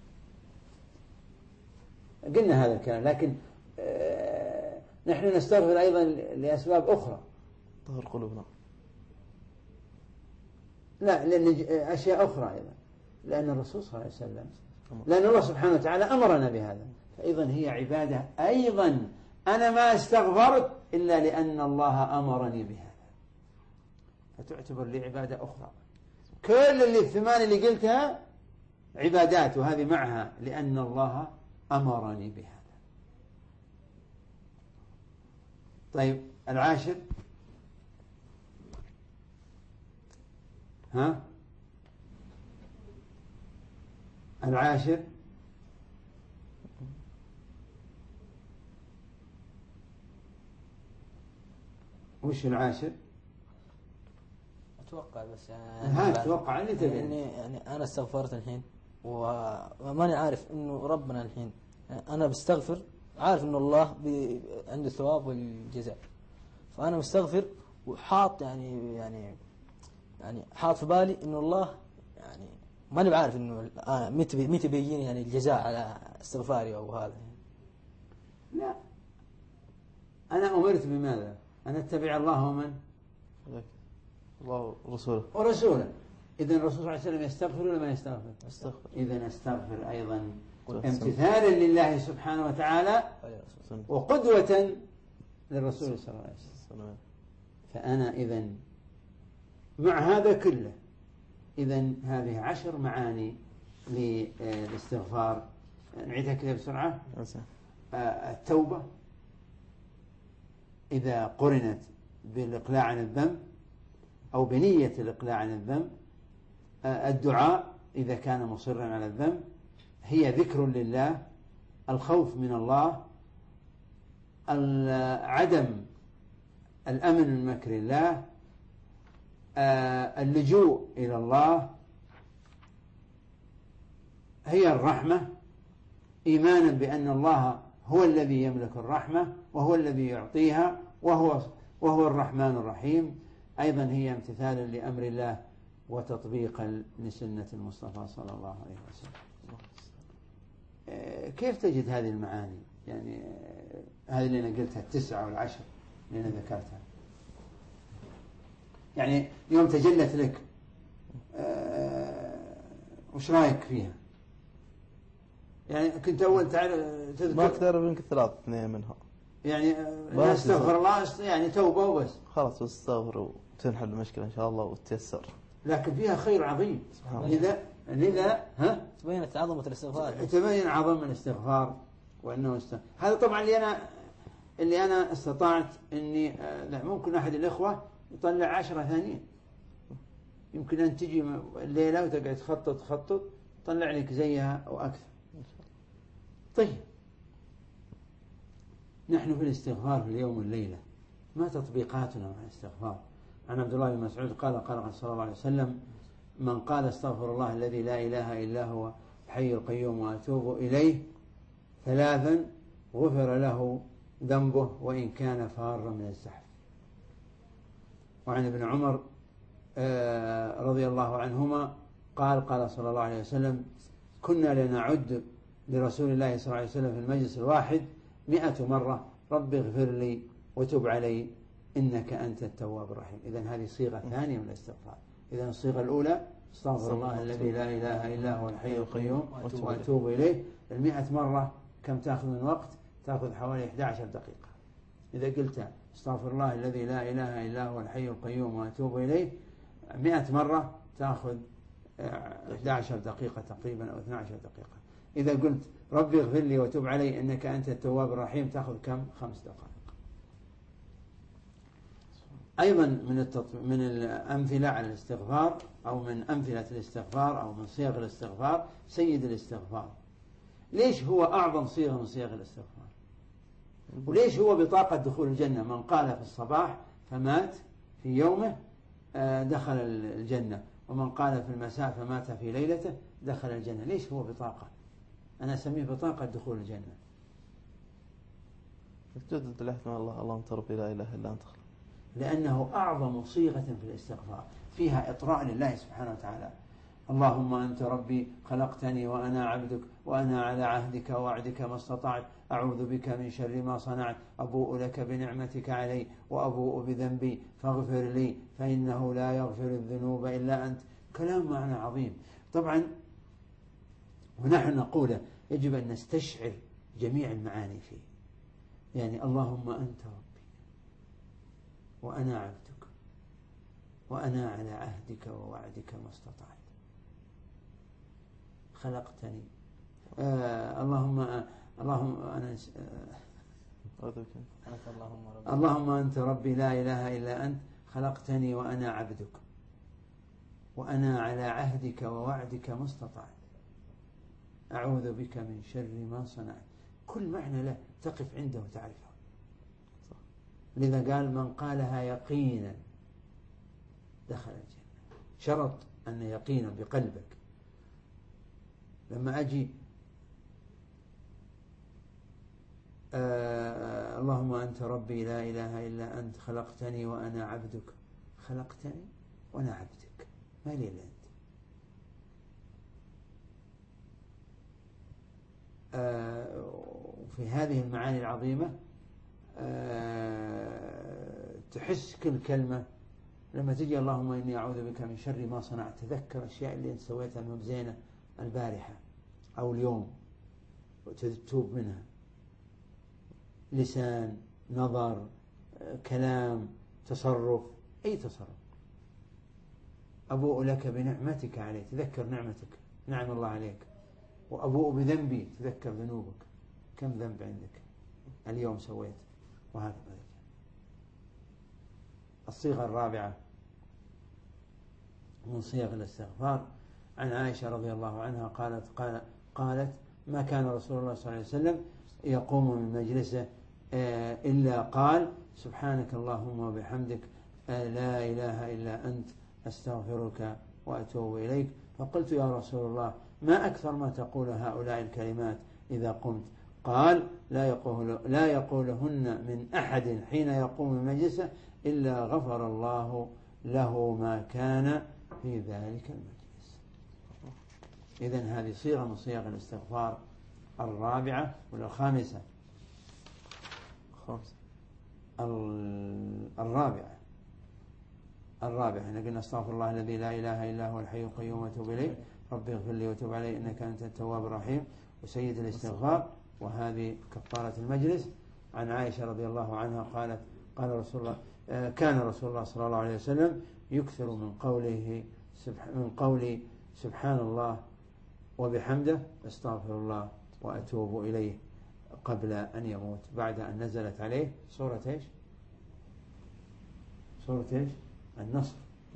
قلنا هذا الكلام، لكن نحن نستغفر أيضا لأسباب أخرى. طهر قلوبنا. لا، لأن أشياء أخرى أيضا، لأن الرسول صلى الله عليه وسلم، لأن الله سبحانه وتعالى أمرنا بهذا، فأيضا هي عبادة أيضا. أنا ما استغفرت إلا لأن الله أمرني بهذا، فتعتبر لي عبادة أخرى. كل الثمان اللي قلتها عبادات، وهذه معها لأن الله أمرني بهذا. طيب 10 10 وش 10؟ أتوقع بس أتوقع اللي تبي. يعني أنا استغفرت الحين وماني عارف إنه ربنا الحين أنا بستغفر، عارف إنه الله عنده الثواب والجزاء، فأنا مستغفر وحاط يعني حاط في بالي إنه الله يعني ماني بعارف إنه متى بيجيني يعني الجزاء على استغفاري أو هذا. لا، أنا أمرت بماذا؟ أن أتبع الله ومن؟ الله ورسوله. ورسوله. إذن الرسول صلى الله عليه وسلم يستغفر ولا ما يستغفر؟ استغفر. إذن أستغفر أيضا امتثالا لله سبحانه وتعالى وقدوة للرسول صلى الله عليه وسلم. فأنا إذن مع هذا كله، إذن هذه 10 معاني للاستغفار. نعيدها كذا بسرعة. التوبة إذا قرنت بالإقلاع عن الذنب أو بنية الإقلاع عن الذنب. الدعاء إذا كان مصرا على الذنب. هي ذكر لله. الخوف من الله. عدم الأمن من مكر الله. اللجوء إلى الله. هي الرحمة، إيمانا بأن الله هو الذي يملك الرحمة وهو الذي يعطيها وهو الرحمن الرحيم. أيضا هي امتثالا لأمر الله وتطبيقا لسنة المصطفى صلى الله عليه وسلم. كيف تجد هذه المعاني؟ يعني هذه اللي أنا قلتها 9 أو 10 اللي أنا ذكرتها، يعني يوم تجلت لك وش رأيك فيها؟ يعني كنت أول تذكر ما أكثر من 3 منها، يعني نستغفر الله يعني توبة وبس، خلاص بس استغفر وتنحل المشكلة إن شاء الله وتيسر. لكن فيها خير عظيم. لذا تبينت عظمة الاستغفار، تبين عظمة الاستغفار وأنه هذا طبعا اللي أنا استطعت إني ممكن أحد الإخوة يطلع 10 ثانيين. يمكن أن تجي الليلة وتقعد تخطط تطلع لك زيها أو أكثر. طيب نحن في الاستغفار في اليوم والليلة ما تطبيقاتنا مع الاستغفار؟ عن عبد الله بن مسعود قال صلى الله عليه وسلم: من قال استغفر الله الذي لا إله إلا هو الحي القيوم وأتوب إليه 3 غفر له ذنبه وإن كان فارا من الزحف. وعن ابن عمر رضي الله عنهما قال صلى الله عليه وسلم: كنا لنعد لرسول الله صلى الله عليه وسلم في المجلس الواحد 100 مرة: رب اغفر لي وتب علي إنك أنت التواب الرحيم. إذن هذه صيغة ثانية من الاستغفار. إذن الصيغة الأولى استغفر الله الذي لا إله إلا هو الحي القيوم وأتوب إليه. 100 مرة كم تأخذ من وقت؟ تأخذ حوالي 11 دقيقة. إذا قلت استغفر الله الذي لا إله إلا هو الحي القيوم وأتوب إليه 100 مرة تأخذ 11 دقيقة تقريبا أو 12 دقيقة. إذا قلت ربي اغفر لي وتب علي إنك أنت التواب الرحيم تأخذ كم؟ 5 دقائق. أيضا من الأمثلة على الاستغفار أو من أمثلة الاستغفار أو من صيغ الاستغفار سيد الاستغفار. ليش هو أعظم صيغة من صيغ الاستغفار؟ وليش هو بطاقة دخول الجنة؟ من قال في الصباح فمات في يومه دخل الجنة، ومن قال في المساء فمات في ليلته دخل الجنة. ليش هو بطاقة؟ أنا أسميه بطاقة دخول الجنة. تجدد الاحتمال اللهم أنت ربي لا إله إلا أنت، لأنه أعظم صيغة في الاستغفار، فيها إطراء لله سبحانه وتعالى. اللهم أنت ربي خلقتني وأنا عبدك وأنا على عهدك ووعدك ما استطعت، أعوذ بك من شر ما صنعت، أبوء لك بنعمتك علي وأبوء بذنبي فاغفر لي فإنه لا يغفر الذنوب إلا أنت. كلام معنى عظيم. طبعا ونحن نقول يجب أن نستشعر جميع المعاني فيه. يعني اللهم أنت ربي وأنا عبدك وأنا على عهدك ووعدك ما استطعت، خلقتني اللهم أنا اللهم أنت ربي لا إله إلا أنت خلقتني وأنا عبدك وأنا على عهدك ووعدك ما استطعت، أعوذ بك من شر ما صنعت. كل معنى له تقف عنده وتعرفه. لذا قال من قالها يقينا دخل الجنة. شرط أن يقينا بقلبك. لما أجي اللهم أنت ربي لا إله إلا أنت خلقتني وأنا عبدك، خلقتني وأنا عبدك، ما لي إلا أنت. في هذه المعاني العظيمة تحس كل كلمة لما تجي اللهم إني أعوذ بك من شر ما صنعت، تذكر أشياء اللي أنت سويتها مو بزينة البارحة أو اليوم وتتوب منها، لسان، نظر، كلام، تصرف، أي تصرف. أبوء لك بنعمتك علي، تذكر نعمتك، نعم الله عليك. وأبوء بذنبي، تذكر ذنوبك، كم ذنب عندك اليوم سويت، وهكذا. الصيغة الرابعة من صيغ الاستغفار عن عائشة رضي الله عنها قالت ما كان رسول الله صلى الله عليه وسلم يقوم من مجلسه إلا قال سبحانك اللهم وبحمدك لا إله إلا أنت أستغفرك وأتوب إليك. فقلت يا رسول الله ما أكثر ما تقول هؤلاء الكلمات إذا قمت؟ قال لا يقولهن من أحد حين يقوم من مجلسه إلا غفر الله له ما كان في ذلك المجلس. إذن هذه صيغة من صيغ الاستغفار الرابعة ولا الخامسة؟ الرابعة. احنا قلنا استغفر الله الذي لا إله إلا هو الحي القيوم وأتوب إليه، ربي اغفر لي وتوب علي إنك أنت التواب الرحيم، وسيد الاستغفار، وهذه كفارة المجلس. عن عائشة رضي الله عنها قالت كان رسول الله صلى الله عليه وسلم يكثر من قول سبحان الله وبحمده استغفر الله وأتوب إليه قبل أن يموت، بعد أن نزلت عليه سورة إيش؟ سورة إيش؟ النصر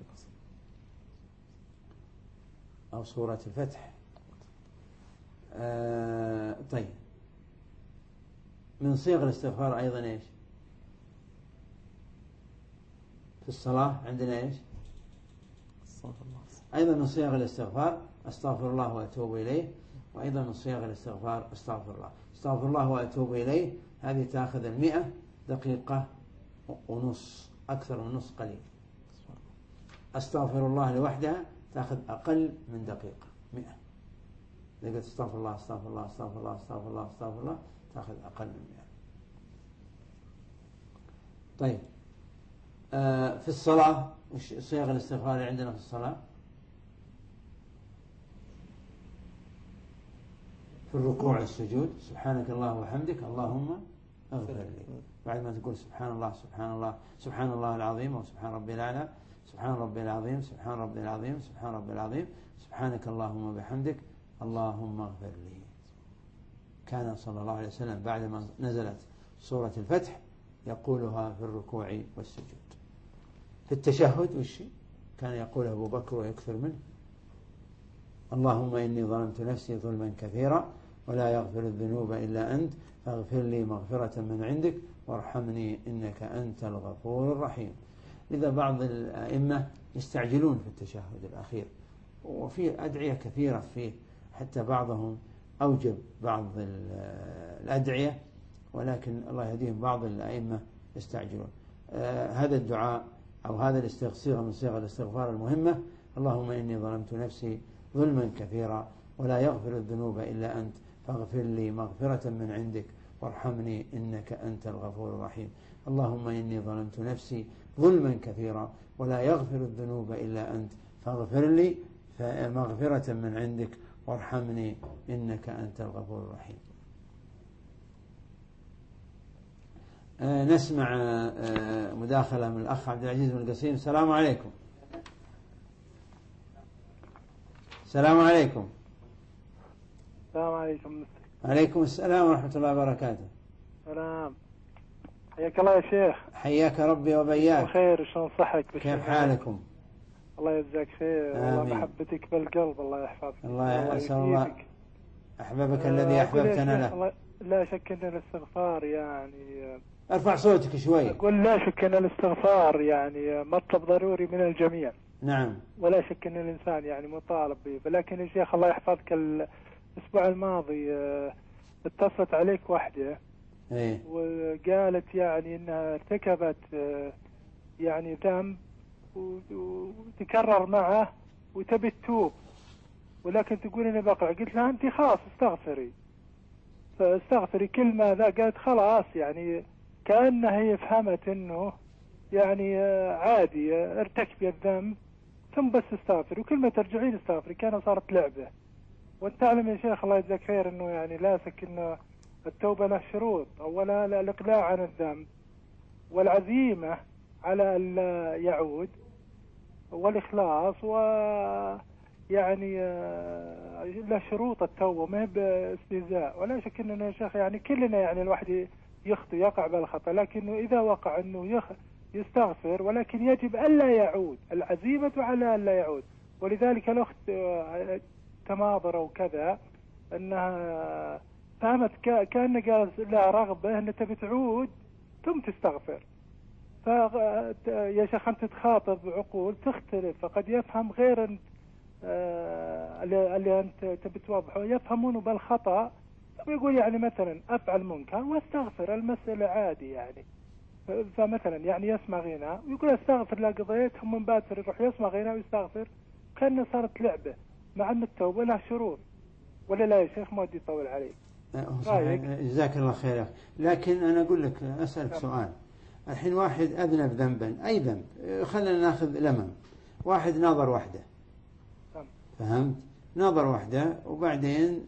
أو سورة الفتح. طيب، من صيغ الاستغفار أيضا إيش؟ في الصلاة عندنا إيش؟ أيضا من صيغ الاستغفار أستغفر الله وأتوب إليه، وأيضا من صيغ الاستغفار أستغفر الله وأتوب إليه. هذه تأخذ 100 دقيقة ونص، أكثر من نص قليل. أستغفر الله لوحدها تأخذ أقل من دقيقة 100. إذا قلت استغفر الله استغفر الله استغفر الله استغفر الله استغفر الله تأخذ أقل من 100. طيب، في الصلاة وش صيغ الاستغفار اللي عندنا في الصلاة؟ في الركوع والسجود سبحانك اللهم وبحمدك اللهم اغفر لي، بعد ما تقول سبحان الله سبحان الله سبحان الله العظيم أو سبحان ربي الأعلى سبحان ربي العظيم سبحان ربي العظيم سبحان ربي العظيم سبحانك اللهم وبحمدك اللهم اغفر لي. كان صلى الله عليه وسلم بعدما نزلت سورة الفتح يقولها في الركوع والسجود. في التشهد وش كان يقول أبو بكر ويكثر منه؟ اللهم إني ظلمت نفسي ظلما كثيرا ولا يغفر الذنوب إلا أنت فاغفر لي مغفرة من عندك وارحمني إنك أنت الغفور الرحيم. لذا بعض الأئمة يستعجلون في التشهد الأخير، وفي أدعية كثيرة فيه، حتى بعضهم أوجب بعض الأدعية، ولكن الله يهديهم بعض الأئمة يستعجلون. هذا الدعاء أو هذا صيغة من صيغ الاستغفار المهمة: اللهم إني ظلمت نفسي ظلما كثيرا ولا يغفر الذنوب إلا أنت فاغفر لي مغفرة من عندك وارحمني إنك أنت الغفور الرحيم. اللهم إني ظلمت نفسي ظلما كثيرا ولا يغفر الذنوب إلا أنت فاغفر لي مغفرة من عندك وارحمني إنك أنت الغفور الرحيم. نسمع مداخلة من الأخ عبد العزيز بن القصيم. السلام عليكم. السلام عليكم. السلام عليكم. عليكم السلام ورحمة الله وبركاته. سلام، حياك الله يا شيخ. حياك ربي وبياك. بخير، شلون صحك؟ كيف حالكم؟ الله يجزاك خير. والله محبتك بالقلب، الله يحفظك. الله أسأل الله أحببك الذي أحببتنا له. لا شك أن الاستغفار يعني ارفع صوتك شوي. أقول لا شك أن الاستغفار يعني مطلب ضروري من الجميع. نعم. ولا شك أن الإنسان يعني مطالب به، لكن يا شيخ الله يحفظك الأسبوع الماضي اتصلت عليك واحدة وقالت يعني أنها ارتكبت يعني ذنب وتكرر معه وتبي تتوب، ولكن تقول أنا بقع. قلت لها أنت خلاص استغفري، استغفري كل ما ذا. قالت خلاص يعني كأنها هي فهمت انه يعني عادي ارتكبي الذنب ثم بس استغفري، وكل ما ترجعين استغفري، كانت صارت لعبة. وانت تعلم يا شيخ الله يجزاك خير انه يعني لا شك انه التوبة له شروط. اولا الاقلاع عن الذنب، والعزيمة على ألا يعود، والإخلاص، ويعني له شروط التوبة، ما هي باستهزاء. ولا شك انه يا شيخ يعني كلنا يعني الواحد يخطئ يقع بالخطأ، لكنه اذا وقع انه يستغفر، ولكن يجب ألا يعود، العزيمة على ألا يعود. ولذلك الأخت تماضر وكذا أنها فهمت كأن قال لها رغبة أن تبي تعود ثم تستغفر. يا شيخ أنت تخاطب عقول تختلف، فقد يفهم غير اللي أنت تبي توضحه، يفهمونه بالخطأ، ويقول يعني مثلا أفعل منكر واستغفر، المسألة عادي يعني. فمثلا يعني يسمع غناء ويقول استغفر لا قضيت، هم من باكر يروح يسمع غناء ويستغفر، كأنه صارت لعبة، مع أن التوبة لها شروط. ولا لا يا شيخ؟ ما ودي أطول عليك. جزاك الله خير. لكن أنا أقول لك أسألك سؤال. الحين واحد أذنب ذنبا، أي ذنب، خلينا ناخذ لمم، واحد نظر وحده، فهمت؟ نظر وحده وبعدين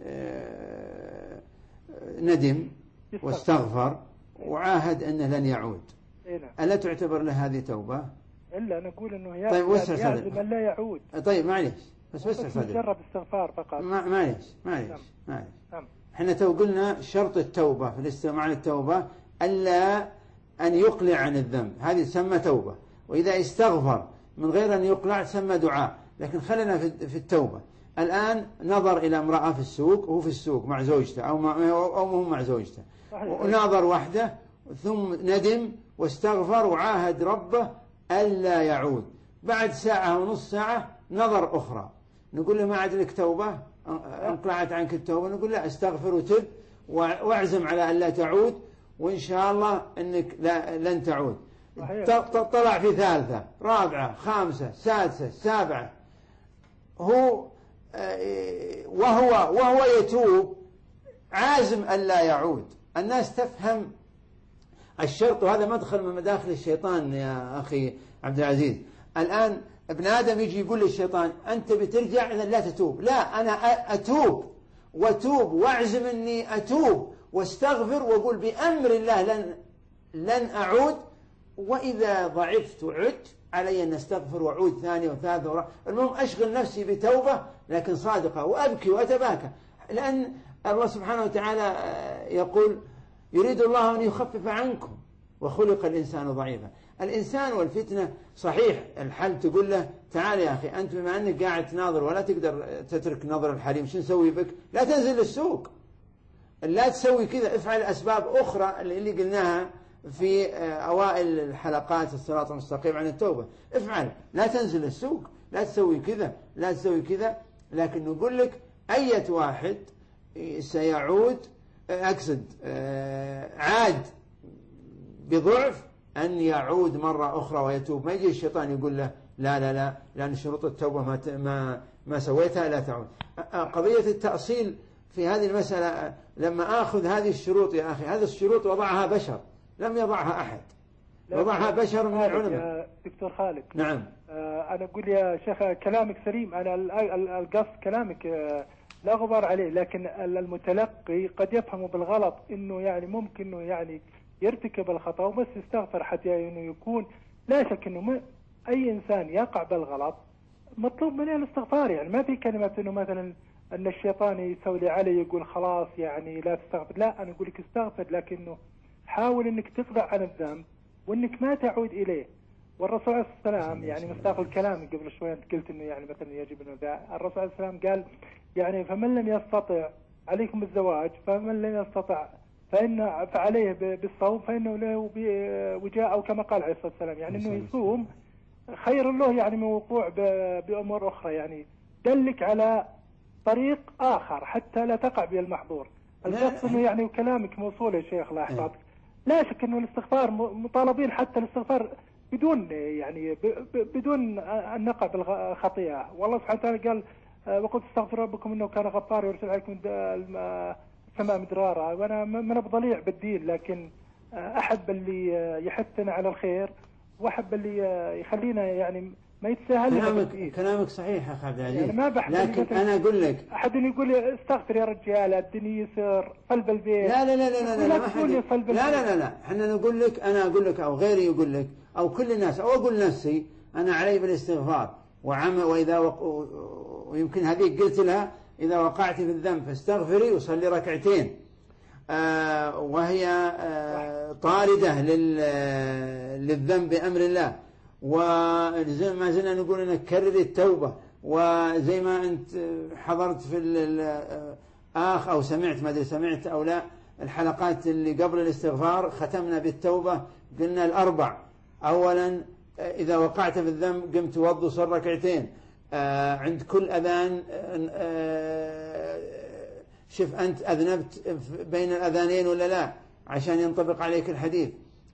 ندم واستغفر وعاهد أنه لن يعود، ألا تعتبر له هذه توبة؟ إلا أنا أقول أنه طيب يلزم أن لا يعود. طيب معليش بس مجرد استغفار فقط. معليش احنا تو قلنا شرط التوبة في الاستماع للتوبة ألا أن يقلع عن الذنب، هذه تسمى توبة. وإذا استغفر من غير أن يقلع تسمى دعاء. لكن خلينا في التوبة. الآن نظر إلى امرأة في السوق، وهو في السوق مع زوجته أو مو مع زوجته، وناظر وحده، ثم ندم واستغفر وعاهد ربه ألا يعود. بعد ساعة ونص ساعة نظر أخرى، نقول له ما عاد لك توبة؟ انقلعت عنك التوبة؟ نقول لا، استغفر وتب واعزم على ألا تعود، وإن شاء الله أنك لن تعود. طلع في ثالثة رابعة خامسة سادسة سابعة، وهو يتوب عازم ألا يعود. الناس تفهم الشرط، وهذا مدخل من مداخل الشيطان يا أخي عبد العزيز. الآن ابن آدم يجي يقول للشيطان أنت بترجع إذا لا تتوب. لا، أنا أتوب وأتوب وأعزم أني أتوب واستغفر وأقول بأمر الله لن أعود، وإذا ضعفت عدت علي أن أستغفر وأعود ثانية وثالثة ورابعة. المهم أشغل نفسي بتوبة لكن صادقة، وأبكي وأتباكى، لأن الله سبحانه وتعالى يقول يريد الله أن يخفف عنكم وخلق الإنسان ضعيفا. الإنسان والفتنة صحيح الحل تقول له تعال يا أخي أنت بما أنك قاعد تناظر ولا تقدر تترك نظر الحريم، شو نسوي بك؟ لا تنزل السوق، لا تسوي كذا، افعل أسباب أخرى اللي قلناها في أوائل الحلقات الصراط المستقيم عن التوبة. افعل، لا تنزل السوق، لا تسوي كذا، لا تسوي كذا. لكن نقول لك أية واحد سيعود، أقصد عاد بضعف، أن يعود مرة أخرى ويتوب. ما يجي الشيطان يقول له لا لا لا لأن شروط التوبة ما سويتها لا تعود. قضية التأصيل في هذه المسألة، لما آخذ هذه الشروط يا أخي، هذه الشروط وضعها بشر، لم يضعها أحد، وضعها بشر من العلماء. دكتور خالد، نعم. أنا أقول يا شيخ كلامك سليم، أنا القصد كلامك لا غبار عليه، لكن المتلقي قد يفهم بالغلط إنه يعني ممكن إنه يعني يرتكب الخطأ وبس يستغفر حتى إنه يكون. لا شك إنه أي إنسان يقع بالغلط مطلوب منه الاستغفار. يعني ما في كلمة إنه مثلا أن الشيطان يسوي لي علي يقول خلاص يعني لا تستغفر. لا، أنا أقول لك استغفر، لكنه حاول إنك تقلع عن الذنب وإنك ما تعود إليه. والرسول عليه السلام يعني مستاق الكلام قبل شوي أنت قلت إنه يعني مثلا يجب إنه الرسول عليه السلام قال يعني فمن لم يستطع عليكم بالزواج، فمن لم يستطع فعليه بالصوم فإنه له وجاء، أو كما قال عليه الصلاة والسلام يعني إنه يصوم خير له يعني من وقوع بأمور أخرى. يعني دلك على طريق آخر حتى لا تقع بالمحظور. القصد إنه يعني كلامك موصول يا شيخ الله يحفظك. لا شك إنه الاستغفار مطالبين، حتى الاستغفار بدون يعني بدون أن نقع بالخطيئة. والله سبحانه وتعالى قال وقلت استغفر ربكم إنه كان غفارا يرسل عليكم سماء مدرارة، وأنا من بضليع بالدين، لكن أحب اللي يحثنا على الخير، وأحب اللي يخلينا يعني ما يتساهل. كلامك صحيح يا أخي عبد العزيز، يعني ما لكن أنا أقول لك أحد يقول لي استغفر يا رجال الدنيا يسر قلب البيت. لا لا لا لا لا لا لا، احنا نقول لك، أنا أقول لك أو غيري يقول لك أو كل الناس، أو أقول نفسي أنا علي بالاستغفار ويمكن هذه قلت لها إذا وقعت في الذنب فاستغفري وصلي ركعتين، وهي طاردة للذنب بأمر الله. وزي ما زلنا نقول أنك كرر التوبة، وزي ما أنت حضرت في الآخ أو سمعت، ما أدري سمعت أو لا، الحلقات اللي قبل الاستغفار ختمنا بالتوبة، قلنا الأربع: أولا إذا وقعت في الذنب قمت توضأ وصل ركعتين، عند كل أذان شوف أنت أذنبت بين الأذانين ولا لا، عشان ينطبق عليك الحديث.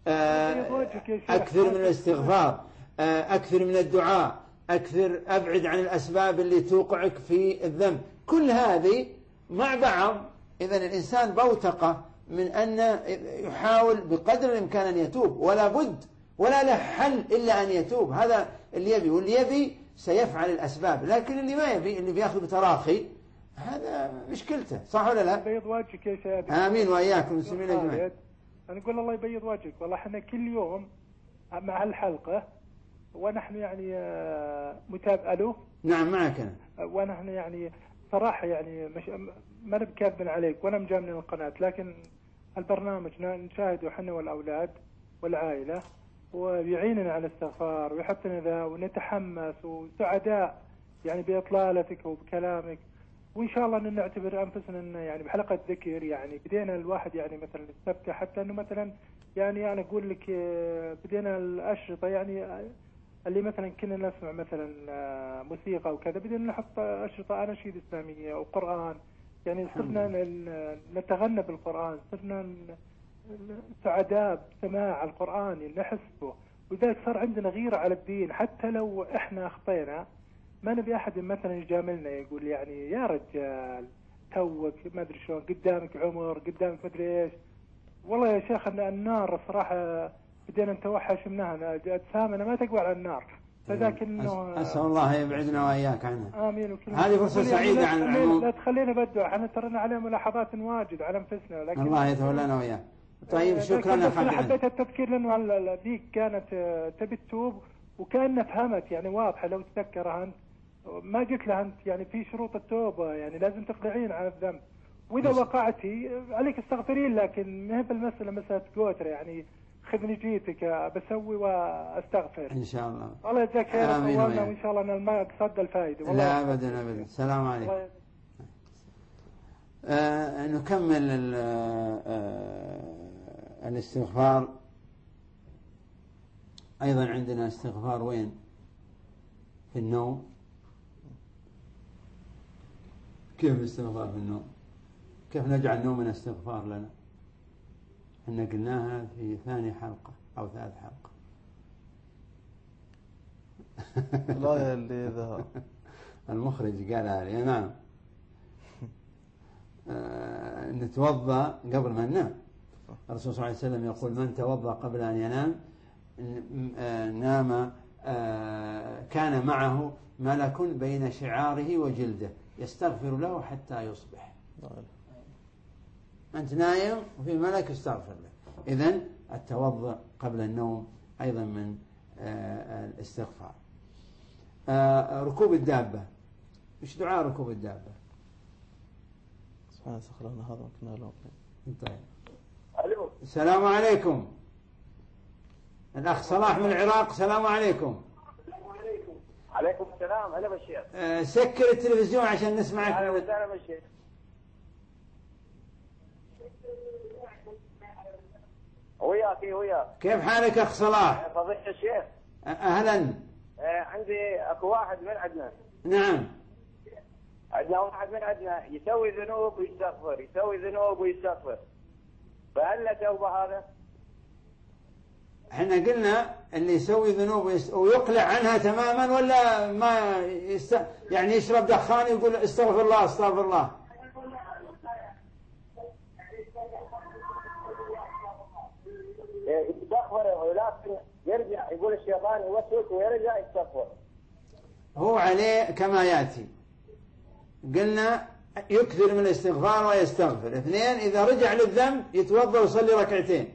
أكثر من الاستغفار، أكثر من الدعاء، أكثر، أبعد عن الأسباب اللي توقعك في الذنب. كل هذه مع بعض، إذن الإنسان بوتقة من أن يحاول بقدر الإمكان أن يتوب، ولا بد ولا له حل إلا أن يتوب. هذا اللي يبي، واللي يبي سيفعل الأسباب، لكن اللي ما يبي، اللي بيأخذ بتراخي، هذا مشكلته. صح ولا لا؟ بيض وجهك يا شباب. آمين وإياكم المسلمين أجمعين. أنا أقول الله يبيض وجهك، والله احنا كل يوم مع الحلقة ونحن يعني متابعة له. نعم معك أنا. ونحن يعني صراحة يعني ما نبكاذب عليك ولا مجاملين القناة، لكن البرنامج نشاهده احنا والأولاد والعائلة، ويعيننا على الاستغفار ويحطنا ذا، ونتحمس وسعداء يعني بإطلالتك وبكلامك. وإن شاء الله أن نعتبر أنفسنا إن يعني بحلقة ذكر يعني بدينا الواحد يعني مثلا السبت، حتى إنه مثلا يعني أنا أقول لك بدينا الأشرطة يعني اللي مثلا كنا نسمع مثلا موسيقى وكذا، بدينا نحط أشرطة أناشيد إسلامية وقرآن، يعني صرنا نتغنى بالقرآن، صرنا سعداء بسماع القرآن نحسه، ولذلك صار عندنا غيرة على الدين. حتى لو إحنا أخطينا ما نبي أحد مثلا يجاملنا يقول يعني يا رجال توك ما أدري شلون، قدامك عمر، قدامك ما أدري إيش. والله يا شيخ النار صراحة بدينا نتوحش منها، أجسامنا ما تقوى على النار، فذاك إنه أسأل الله يبعدنا وإياك عنها. آمين. هذه فرصة سعيدة عن العموم. لا تخلينا بدعو، احنا ترنا عليه ملاحظات واجد على أنفسنا، لكن الله يتولانا وإياك. طيب شكرا يا أنا حبيت التذكير لأنه ذيك كانت تبي تتوب، وكأنها فهمت يعني واضحة. لو تذكرها أنت ما قلت لها أنت يعني في شروط التوبة، يعني لازم تقلعين عن الذنب، وإذا وقعتي عليك استغفرين، لكن ما هي بالمسألة مسألة قوتر يعني خذني جيتك بسوي واستغفر. إن شاء الله. الله يجزاك خير. وإن شاء الله أن ما قصد الفائدة. لا أبدا أبدا. السلام عليكم. نكمل الاستغفار. أيضا عندنا استغفار وين؟ في النوم. كيف الاستغفار في النوم؟ كيف نجعل نومنا استغفار لنا؟ احنا قلناها في ثاني حلقة أو ثالث حلقة. الآية اللي إذا المخرج قالها لي. نعم. نتوضأ قبل ما ننام. الرسول صلى الله عليه وسلم يقول من توضأ قبل أن ينام نام كان معه ملك بين شعاره وجلده يستغفر له حتى يصبح. أنت نايم وفي ملك يستغفر لك. إذن التوضأ قبل النوم أيضا من الاستغفار. ركوب الدابة. إيش دعاء ركوب الدابة؟ سبحان سخرنا هذا كنا لهم. طيب. السلام عليكم. الأخ صلاح من العراق. السلام عليكم. عليكم السلام. هلا بالشيخ. سكر التلفزيون عشان نسمعك. أهلا وسهلا بالشيخ. وياك. كيف حالك أخ صلاح؟ فضيلة الشيخ. أهلا. عندي أكو واحد من عندنا. نعم. عندنا واحد من عندنا يسوي ذنوب ويستغفر، يسوي ذنوب ويستغفر، فهل له توبة هذا؟ احنا قلنا اللي يسوي ذنوب ويقلع عنها تماما، ولا ما يعني يشرب دخان يقول استغفر الله استغفر الله. يقول الشيطان يوسوس ويرجع يستغفر. هو عليه كما يأتي، قلنا يكثر من الاستغفار ويستغفر. 2 إذا رجع للذنب يتوضأ ويصلي ركعتين.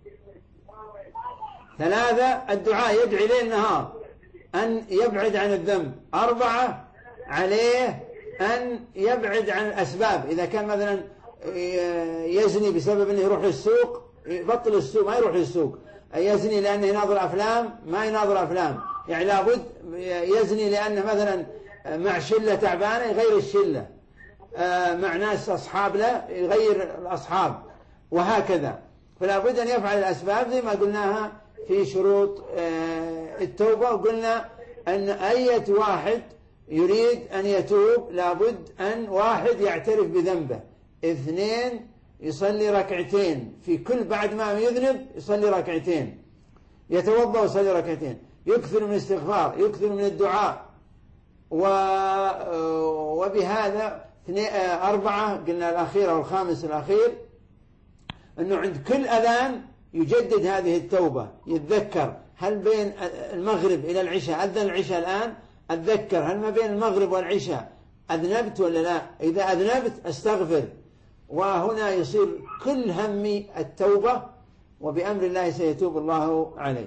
3 الدعاء يدعي ليل نهار أن يبعد عن الذنب. 4 عليه أن يبعد عن الأسباب، إذا كان مثلا يزني بسبب أنه يروح للسوق يبطل السوق، ما يروح للسوق. يزني لأنه يناظر أفلام، ما يناظر أفلام، يعني لابد. يزني لأنه مثلا مع شلة تعبانة يغير الشلة، مع ناس أصحاب له يغير الأصحاب، وهكذا. فلا بد أن يفعل الأسباب زي ما قلناها في شروط التوبة. وقلنا أن أي واحد يريد أن يتوب لابد أن 1 يعترف بذنبه، 2 يصلي ركعتين في كل، بعد ما يذنب يصلي ركعتين، يتوضأ ويصلي ركعتين، يكثر من الاستغفار، يكثر من الدعاء. وبهذا 4 قلنا الأخير أو الخامس الأخير أنه عند كل أذان يجدد هذه التوبة، يتذكر هل بين المغرب إلى العشاء، أذن العشاء الآن، أتذكر هل ما بين المغرب والعشاء أذنبت ولا لا؟ إذا أذنبت أستغفر، وهنا يصير كل همي التوبة، وبأمر الله سيتوب الله عليه.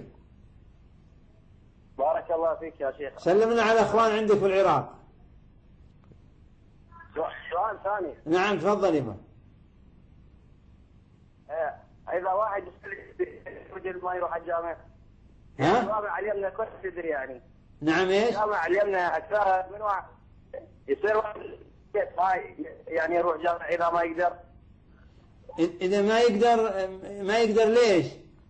بارك الله فيك يا شيخ. سلمنا على أخوان عندك في العراق. سؤال ثاني. نعم تفضل يا إذا واحد رجل ما يروح الجامع، ها؟ الجامع علمنا كل تدري يعني. نعم إيش؟ الجامع علمنا أكثر من واحد يصير واحد يعني يروح جامع إذا ما يقدر. إذا ما يقدر ليش؟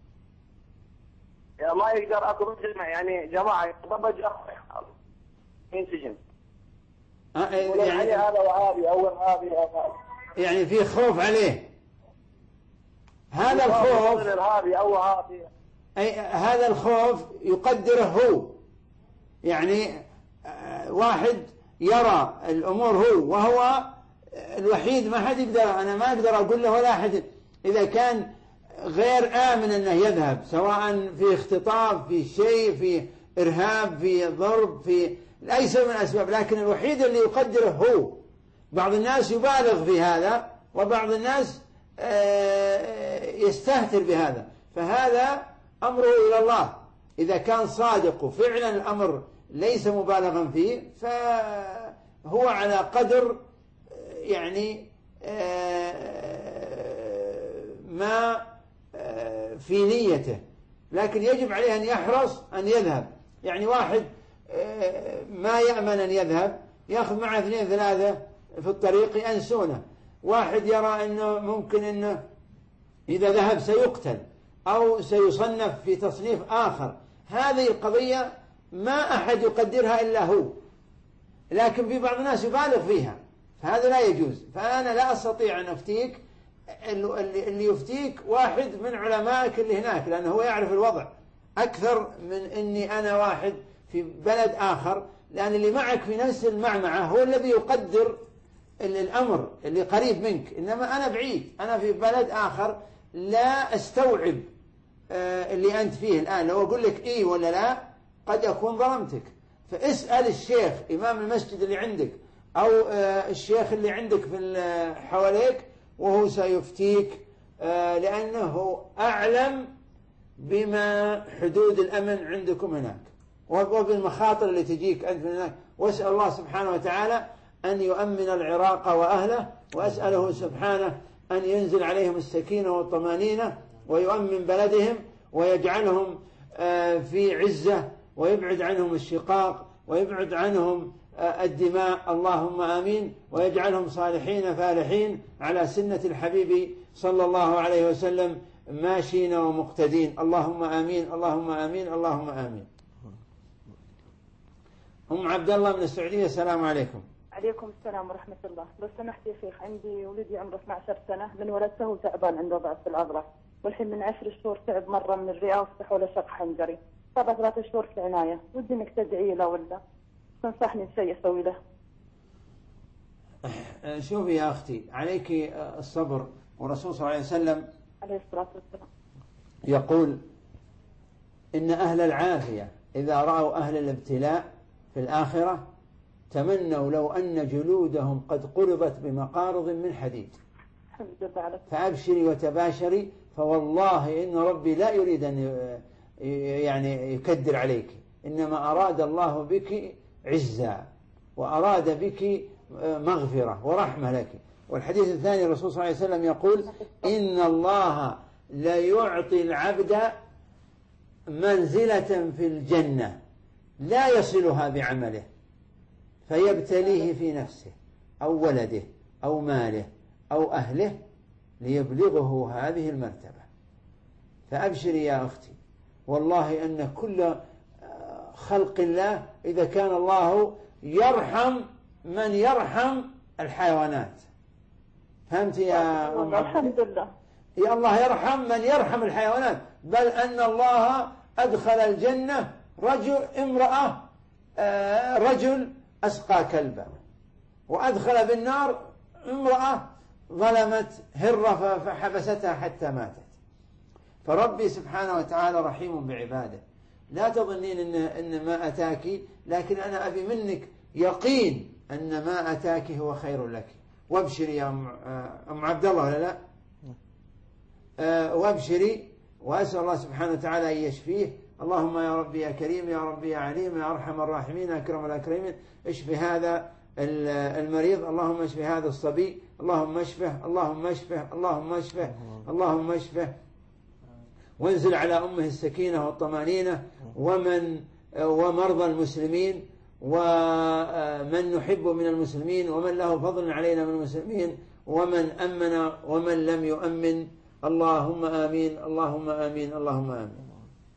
يعني ما يقدر أكو جماعة، يعني جماعة ضبج ينسجن. يعني هذا وهذه أول هذه يعني في خوف عليه. هذا الخوف هذا الخوف يقدره هو، يعني واحد يرى الأمور هو، وهو الوحيد، ما حد يقدر، أنا ما أقدر أقول له ولا أحد. إذا كان غير آمن أنه يذهب، سواء في اختطاف، في شيء، في إرهاب، في ضرب، في أي سبب من الأسباب، لكن الوحيد اللي يقدره هو. بعض الناس يبالغ في هذا، وبعض الناس يستهتر بهذا، فهذا أمره إلى الله. إذا كان صادق وفعلا الأمر ليس مبالغا فيه، فهو على قدر يعني ما في نيته، لكن يجب عليه أن يحرص أن يذهب. يعني واحد ما يأمن أن يذهب يأخذ معه 2 3 في الطريق يأنسونه. واحد يرى أنه ممكن أنه إذا ذهب سيقتل أو سيصنف في تصنيف آخر. هذه القضية ما أحد يقدرها إلا هو، لكن في بعض الناس يبالغ فيها، فهذا لا يجوز. فأنا لا أستطيع أن أفتيك، اللي يفتيك واحد من علمائك اللي هناك، لأنه هو يعرف الوضع أكثر من أني أنا واحد في بلد آخر، لأن اللي معك في نفس المعمعة هو الذي يقدر الأمر اللي قريب منك، إنما أنا بعيد، أنا في بلد آخر لا أستوعب اللي أنت فيه الآن. لو أقول لك إيه ولا لا قد أكون ظلمتك. فاسأل الشيخ إمام المسجد اللي عندك أو الشيخ اللي عندك في حواليك، وهو سيفتيك، لأنه أعلم بما حدود الأمن عندكم هناك وبالمخاطر اللي تجيك أنت من هناك. واسأل الله سبحانه وتعالى أن يؤمن العراق وأهله، وأسأله سبحانه أن ينزل عليهم السكينة والطمانينة، ويؤمن بلدهم، ويجعلهم في عزة، ويبعد عنهم الشقاق، ويبعد عنهم الدماء، اللهم آمين، ويجعلهم صالحين فالحين على سنة الحبيب صلى الله عليه وسلم ماشين ومقتدين، اللهم آمين، اللهم آمين، اللهم آمين. أم عبد الله من السعودية، السلام عليكم. عليكم السلام ورحمة الله. لو سمحت يا شيخ، عندي ولدي عمره 12 سنة، من ولدته تعبان عنده ضعف في العضلة، والحين من 10 شهور تعب مرة من الرئة وفتحوا له شق حنجري، صار 3 شهور في العناية. ودي انك تدعي له ولا تنصحني بشيء اسوي له. شوفي يا أختي، عليك الصبر، والرسول صلى الله عليه وسلم عليه الصلاة والسلام يقول إن أهل العافية إذا رأوا أهل الابتلاء في الآخرة تمنوا لو أن جلودهم قد قرضت بمقارض من حديد. فأبشري وتباشري، فوالله إن ربي لا يريد أن يعني يكدر عليك، إنما أراد الله بك عزا وأراد بك مغفرة ورحمة لك. والحديث الثاني الرسول صلى الله عليه وسلم يقول إن الله لا يعطي العبد منزلة في الجنة لا يصلها بعمله فيبتليه في نفسه أو ولده أو ماله أو أهله ليبلغه هذه المرتبة. فأبشري يا أختي، والله أن كل خلق الله إذا كان الله يرحم من يرحم الحيوانات، فهمت يا أم؟ الحمد لله يا الله يرحم من يرحم الحيوانات، بل أن الله أدخل الجنة رجل أسقى كلبا، وأدخل بالنار امرأة ظلمت هرة فحبستها حتى ماتت. فربي سبحانه وتعالى رحيم بعباده. لا تظنين إن ما أتاك، لكن أنا أبي منك يقين أن ما أتاك هو خير لك. وابشري يا أم عبد الله ولا لا؟ وابشري، وأسأل الله سبحانه وتعالى أن يشفيه. اللهم يا ربي يا كريم يا ربي يا عليم يا أرحم الراحمين أكرم الأكرمين، اشف هذا المريض، اللهم اشف هذا الصبي، اللهم اشفه اللهم اشفه اللهم اشفه اللهم اشفه. وانزل على أمه السكينة والطمأنينة ومرضى المسلمين ومن نحب من المسلمين ومن له فضل علينا من المسلمين ومن أمن ومن لم يؤمن. اللهم آمين اللهم آمين اللهم آمين.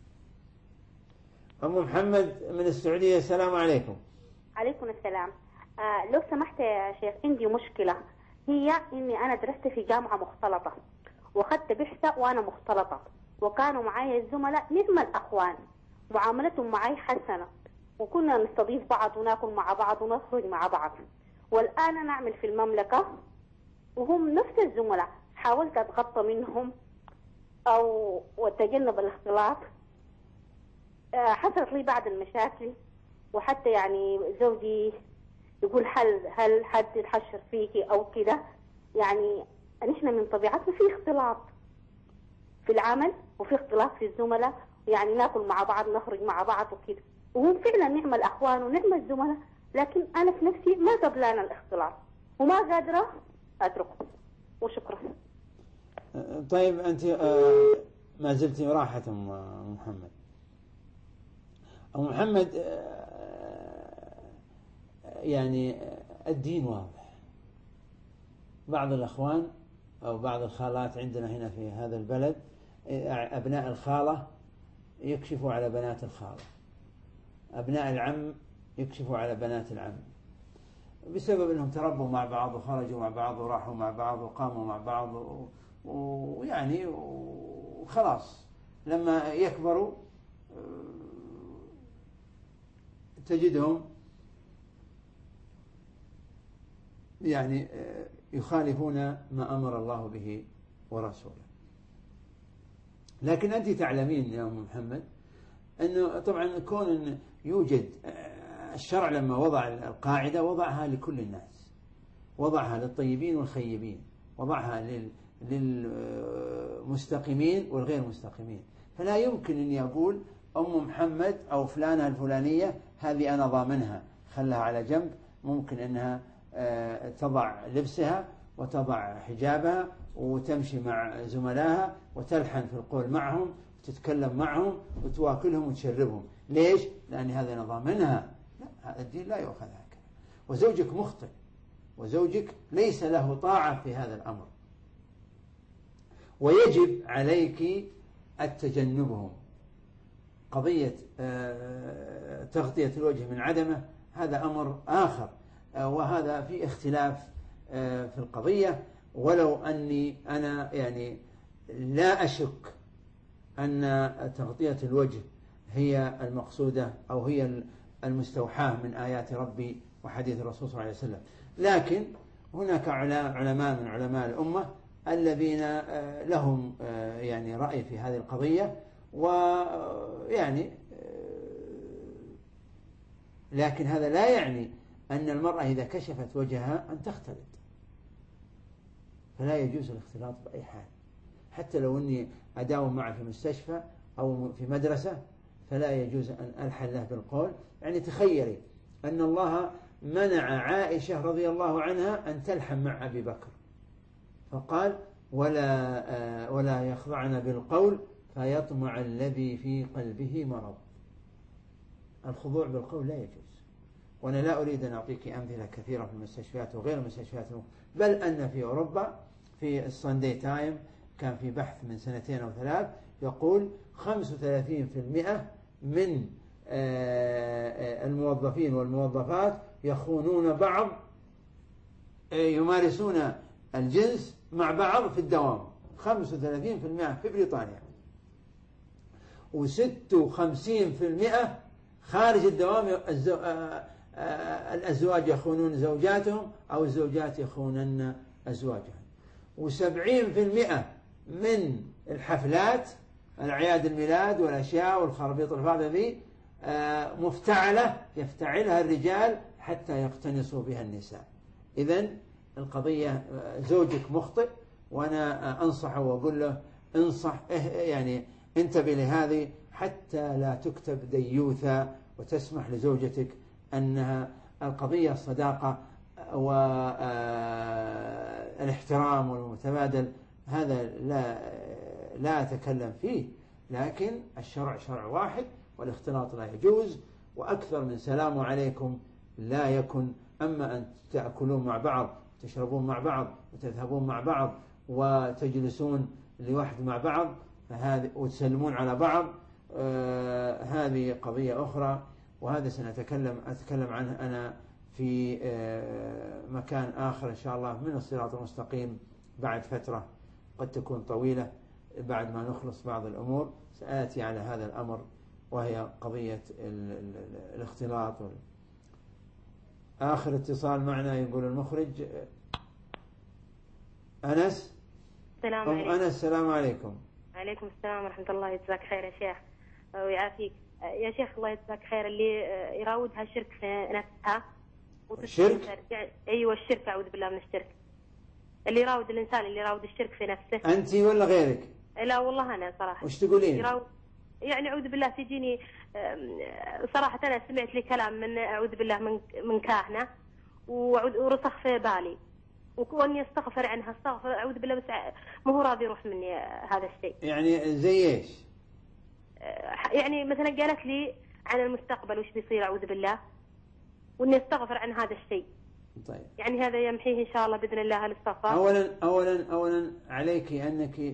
أم محمد من السعودية، السلام عليكم. عليكم السلام. لو سمحت يا شيخ، عندي مشكلة، هي إني أنا درست في جامعة مختلطة وأخذت بحثة وأنا مختلطة، وكانوا معي الزملاء نعم الأخوان، معاملتهم معي حسنة، وكنا نستضيف بعض وناكل مع بعض ونخرج مع بعض. والآن أنا أعمل في المملكة وهم نفس الزملاء، حاولت أتغطى منهم أو وأتجنب الاختلاط. حصلت لي بعض المشاكل، وحتى يعني زوجي يقول هل حد يتحشر فيكي أو كده. يعني نحن من طبيعتنا في اختلاط في العمل وفي اختلاط في الزملاء، يعني ناكل مع بعض نخرج مع بعض وكده، وهم فعلا نعم الأخوان ونعم الزملاء، لكن أنا في نفسي ما قبلان الاختلاط وما قادرة أتركه. وشكرا. طيب أنت ما زلت راحة أم محمد. أم محمد، يعني الدين واضح. بعض الأخوان أو بعض الخالات عندنا هنا في هذا البلد، أبناء الخالة يكشفوا على بنات الخالة، أبناء العم يكشفوا على بنات العم، بسبب أنهم تربوا مع بعض وخرجوا مع بعض وراحوا مع بعض وقاموا مع بعض ويعني وخلاص لما يكبروا تجدهم يعني يخالفون ما أمر الله به ورسوله. لكن أنت تعلمين يا أم محمد أنه طبعا كون يوجد الشرع لما وضع القاعدة وضعها لكل الناس، وضعها للطيبين والخيبين، وضعها للمستقيمين والغير مستقيمين. فلا يمكن أن يقول أم محمد أو فلانة الفلانية هذه أنا ضامنها خلها على جنب، ممكن أنها تضع لبسها وتضع حجابها وتمشي مع زملائها وتلحن في القول معهم وتتكلم معهم وتواكلهم وتشربهم. ليش؟ لأن هذا نظام منها. لا، هذا الدين لا يؤخذ هكذا. وزوجك مخطئ، وزوجك ليس له طاعة في هذا الأمر، ويجب عليك التجنبهم. قضية تغطية الوجه من عدمه هذا أمر آخر، وهذا في اختلاف في القضية. ولو أني أنا يعني لا أشك أن تغطية الوجه هي المقصودة أو هي المستوحاة من آيات ربي وحديث الرسول صلى الله عليه وسلم، لكن هناك علماء من علماء الأمة الذين لهم يعني رأي في هذه القضية، ويعني لكن هذا لا يعني أن المرأة إذا كشفت وجهها أن تختلط، فلا يجوز الاختلاط بأي حال. حتى لو أني أداوم معه في مستشفى أو في مدرسة فلا يجوز أن ألحن له بالقول. يعني تخيلي أن الله منع عائشة رضي الله عنها أن تلحن مع أبي بكر، فقال ولا يخضعن بالقول فيطمع الذي في قلبه مرض. الخضوع بالقول لا يجوز. وأنا لا أريد أن أعطيك أمثلة كثيرة في المستشفيات وغير المستشفيات، بل أن في أوروبا في الساندي تايم كان في بحث من 2 أو 3 يقول 35% من الموظفين والموظفات يخونون بعض، يمارسون الجنس مع بعض في الدوام. 35% في بريطانيا، و56% خارج الدوام. الأزواج يخونون زوجاتهم أو الزوجات يخونن أزواجهم. و70% من الحفلات، الأعياد الميلاد والأشياء والخرابيط الفاضية ذي مفتعلة يفتعلها الرجال حتى يقتنصوا بها النساء. إذن القضية زوجك مخطئ، وأنا أنصحه وأقول له انصح يعني انتبه لهذه حتى لا تكتب ديوثة وتسمح لزوجتك أنها القضية الصداقة والاحترام والمتبادل، هذا لا أتكلم فيه، لكن الشرع شرع واحد والاختلاط لا يجوز، وأكثر من سلام عليكم لا يكن. أما أن تأكلون مع بعض تشربون مع بعض وتذهبون مع بعض وتجلسون لوحد مع بعض وتسلمون على بعض، هذه قضية أخرى، وهذا أتكلم عنه أنا في مكان آخر إن شاء الله من الصراط المستقيم بعد فترة قد تكون طويلة، بعد ما نخلص بعض الأمور سآتي على هذا الأمر، وهي قضية الاختلاط. آخر اتصال معنا يقول المخرج أنس. السلام عليكم. أنس السلام عليكم. عليكم السلام ورحمة الله. يجزاك خير يا شيخ ويعافيك يا شيخ. الله يجزاك خير. اللي يراودها شرك في نفسها الشرك؟ أيوة الشرك، أعوذ بالله من الشرك. اللي يراود الإنسان اللي يراود الشرك في نفسه. أنت ولا غيرك؟ لا والله أنا صراحة. وش تقولين؟ يعني أعوذ بالله تجيني صراحة أنا سمعت لي كلام من أعوذ بالله من كاهنة ورسخ في بالي، وكوني استغفر عنها استغفر أعوذ بالله، بس ما هو راضي يروح مني هذا الشيء. يعني زي إيش؟ يعني مثلا قالت لي عن المستقبل وش بيصير أعوذ بالله، وإني استغفر عن هذا الشيء. طيب. يعني هذا يمحيه إن شاء الله بإذن الله الاستغفار. أولا عليك أنك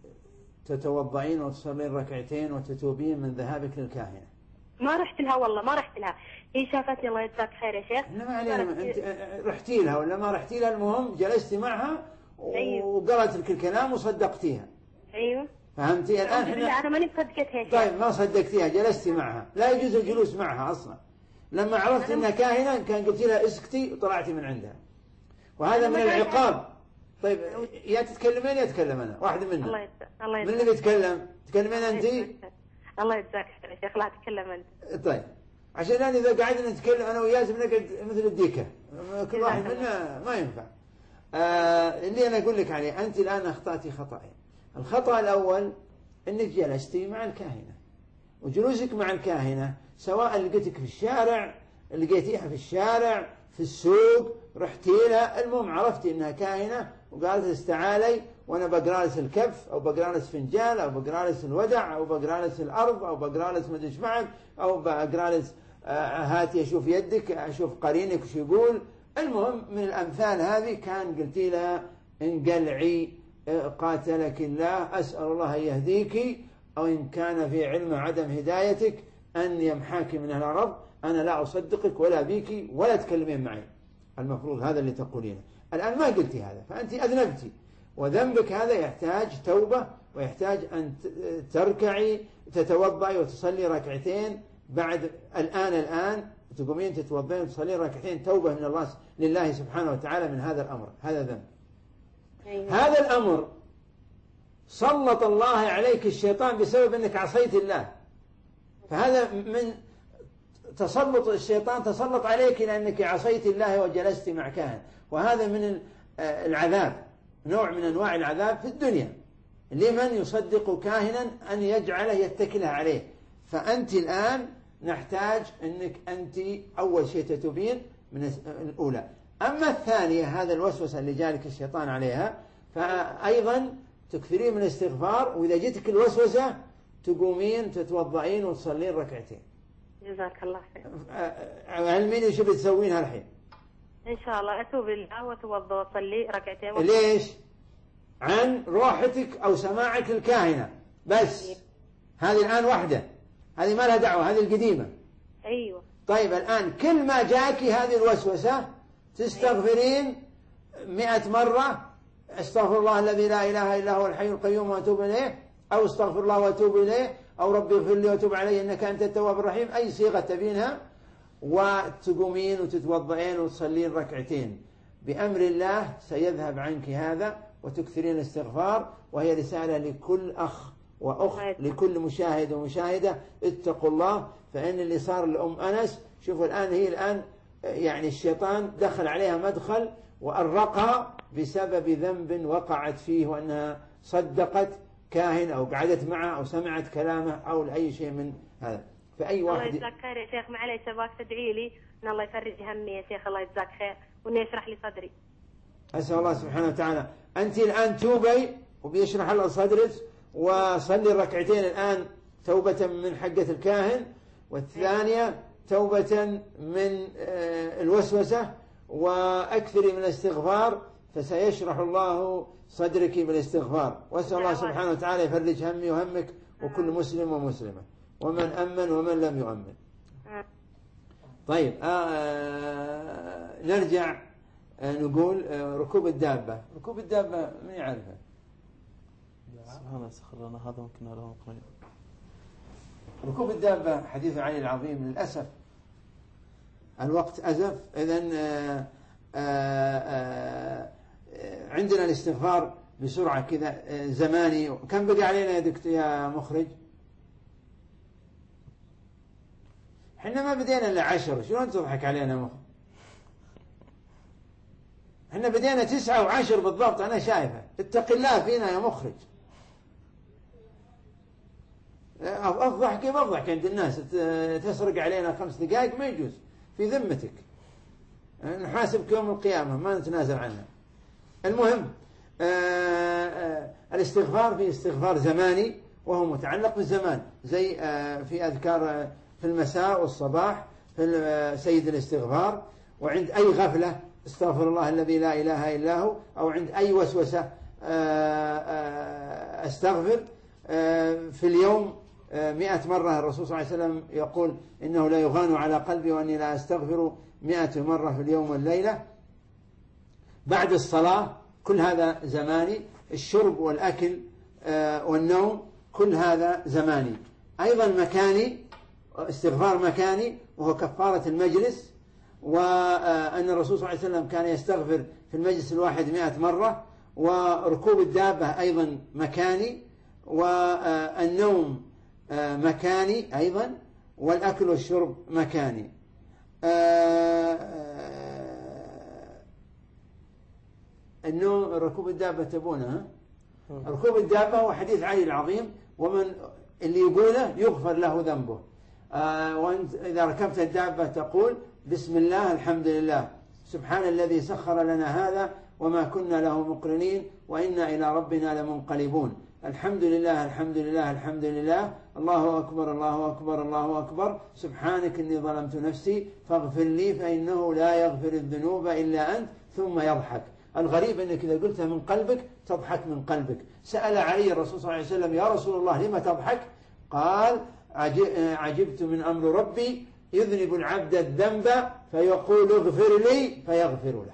تتوضعين وتصلين ركعتين وتتوبين من ذهابك للكاهنة. ما رحت لها والله، ما رحت لها، هي شافتني الله يجزاك خير يا شيخ. لا ما علينا، أنت رحتي لها ولا ما رحتي لها، المهم جلستي معها وقرأت لك الكلام وصدقتيها. أيوه فهمتي الآن؟ أنا ماني مصدقتها يا شيخ. طيب ما صدقتيها، جلستي معها، لا يجوز الجلوس معها أصلا. لما عرفت أنها كاهنة كان قلت لها اسكتي وطلعتي من عندها، وهذا من العقاب. طيب يا تتكلمين يا أتكلم أنا، واحد منا. الله يجزاك. من اللي بيتكلم؟ تكلمين أنت؟ الله يجزاك يا شيخ. لا تكلم أنت. طيب عشان الآن إذا قعدنا نتكلم أنا وياسم نقعد مثل الديكة، كل واحد منا ما ينفع. اللي أنا أقول لك عليه، أنت الآن أخطأتي خطأين. الخطأ الأول أنك جلستي مع الكاهنة، وجلوسك مع الكاهنة سواء لقيتك في الشارع، لقيتيها في الشارع، في السوق، رحتي لها، المهم عرفتي أنها كاهنة وقالت استعالي وأنا بقرالس الكف أو بقرالس فنجان أو بقرالس الودع أو بقرالس الأرض أو بقرالس مدش معك أو بقرالس هاتي أشوف يدك أشوف قرينك وش يقول. المهم من الأمثال هذه كان قلتي لها انقلعي قاتلك الله، أسأل الله أن يهديك، أو إن كان في علم عدم هدايتك أن يمحاك من الأرض، أنا لا أصدقك ولا بيك ولا تكلمين معي. المفروض هذا اللي تقولينه. الآن ما قلتي هذا، فأنت أذنبتي، وذنبك هذا يحتاج توبة، ويحتاج أن تركعي تتوضعي وتصلي ركعتين بعد الآن تقومين تتوضعين وتصلين ركعتين توبة من الله لله سبحانه وتعالى من هذا الأمر. هذا ذنب. هذا الأمر سلط الله عليك الشيطان بسبب أنك عصيت الله، فهذا من تسلط الشيطان، تسلط عليك لأنك عصيت الله وجلست مع كاهن، وهذا من العذاب، نوع من أنواع العذاب في الدنيا لمن يصدق كاهنا أن يجعله يتكله عليه. فأنت الآن نحتاج أنك أنت أول شيء تتوبين من الأولى. أما الثانية هذا الوسوسة اللي جالك الشيطان عليها، فأيضا تكثرين من الاستغفار، وإذا جتك الوسوسة تقومين تتوضعين وتصلين ركعتين. جزاك الله خير. علميني وش بتسوينها الحين؟ إن شاء الله أتوب الله وأتوضأ وأصلي ركعتين. ليش؟ عن روحتك أو سماعك الكاهنة بس. هذه الآن واحدة، هذه ما لها دعوة، هذه القديمة. أيوة. طيب الآن كل ما جاكي هذه الوسوسة تستغفرين 100 مرة استغفر الله الذي لا إله إلا هو الحي القيوم وأتوب إليه، أو استغفر الله وأتوب إليه، أو ربي اغفر لي وأتوب علي إنك أنت التواب الرحيم، أي صيغة تبينها، وتقومين وتتوضئين وتصلين ركعتين. بأمر الله سيذهب عنك هذا وتكثرين الاستغفار. وهي رسالة لكل أخ وأخت، لكل مشاهد ومشاهدة، اتقوا الله. فإن اللي صار لأم أنس، شوفوا الآن هي الآن يعني الشيطان دخل عليها مدخل وأرقها بسبب ذنب وقعت فيه، وأنها صدقت كاهن أو قعدت معه أو سمعت كلامه أو لأي شيء من هذا. فأي واحد. الله يجزاك خير يا شيخ، معليش أباك تدعي لي أن الله يفرج همي يا شيخ، الله يجزاك خير، وأنه يشرح لي صدري. أسأل الله سبحانه وتعالى. أنت الآن توبي وبيشرح الله صدرك، وصلي الركعتين الآن توبة من حقة الكاهن، والثانية توبة من الوسوسة، وأكثري من الاستغفار فسيشرح الله صدرك بالاستغفار. وأسأل الله سبحانه وتعالى يفرج همي وهمك وكل مسلم ومسلمة، ومن أمن ومن لم يؤمن. طيب نرجع نقول ركوب الدابة. ركوب الدابة من يعرفه؟ سبحانه سخرنا هذا ممكن له قريب. ركوب الدابة حديث علي العظيم. للأسف الوقت أزف. إذن عندنا الاستغفار بسرعة كذا زماني. كم بقى علينا يا دكتور يا مخرج؟ احنا ما بدينا إلا 10. شلون تضحك علينا مخرج؟ احنا بدينا 9 و10 بالضبط. أنا شايفه. اتق الله فينا يا مخرج. أفضح كيف أفضح عند الناس؟ تسرق علينا 5 دقائق ما يجوز في ذمتك. نحاسبك يوم القيامة ما نتنازل عنها. المهم الاستغفار في استغفار زماني وهو متعلق بالزمان، زي في أذكار في المساء والصباح في سيد الاستغفار، وعند أي غفلة استغفر الله الذي لا إله إلا هو، أو عند أي وسوسة استغفر. في اليوم 100 مرة. الرسول صلى الله عليه وسلم يقول إنه لا يغان على قلبي وأني لا أستغفر 100 مرة في اليوم والليلة. بعد الصلاة كل هذا زماني. الشرب والأكل والنوم كل هذا زماني. أيضا مكاني، استغفار مكاني وهو كفارة المجلس. وأن الرسول صلى الله عليه وسلم كان يستغفر في المجلس الواحد 100 مرة. وركوب الدابة أيضا مكاني، والنوم مكاني أيضا، والأكل والشرب مكاني. النوم ركوب الدابة تبونها. ركوب الدابة هو حديث علي العظيم، ومن اللي يقوله يغفر له ذنبه. وأنت إذا ركبت الدابة تقول بسم الله الحمد لله سبحان الذي سخر لنا هذا وما كنا له مقرنين وإنا إلى ربنا لمنقلبون. الحمد لله الحمد لله الحمد لله، الله أكبر الله أكبر الله أكبر، سبحانك إني ظلمت نفسي فاغفر لي فإنه لا يغفر الذنوب إلا أنت. ثم يضحك. الغريب أنك إذا قلتها من قلبك تضحك من قلبك. سأل علي الرسول صلى الله عليه وسلم يا رسول الله لما تضحك؟ قال عجبت من أمر ربي يذنب العبد الذنب فيقول اغفر لي فيغفر له.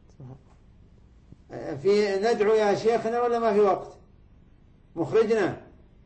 في ندعو يا شيخنا ولا ما في وقت؟ مخرجنا.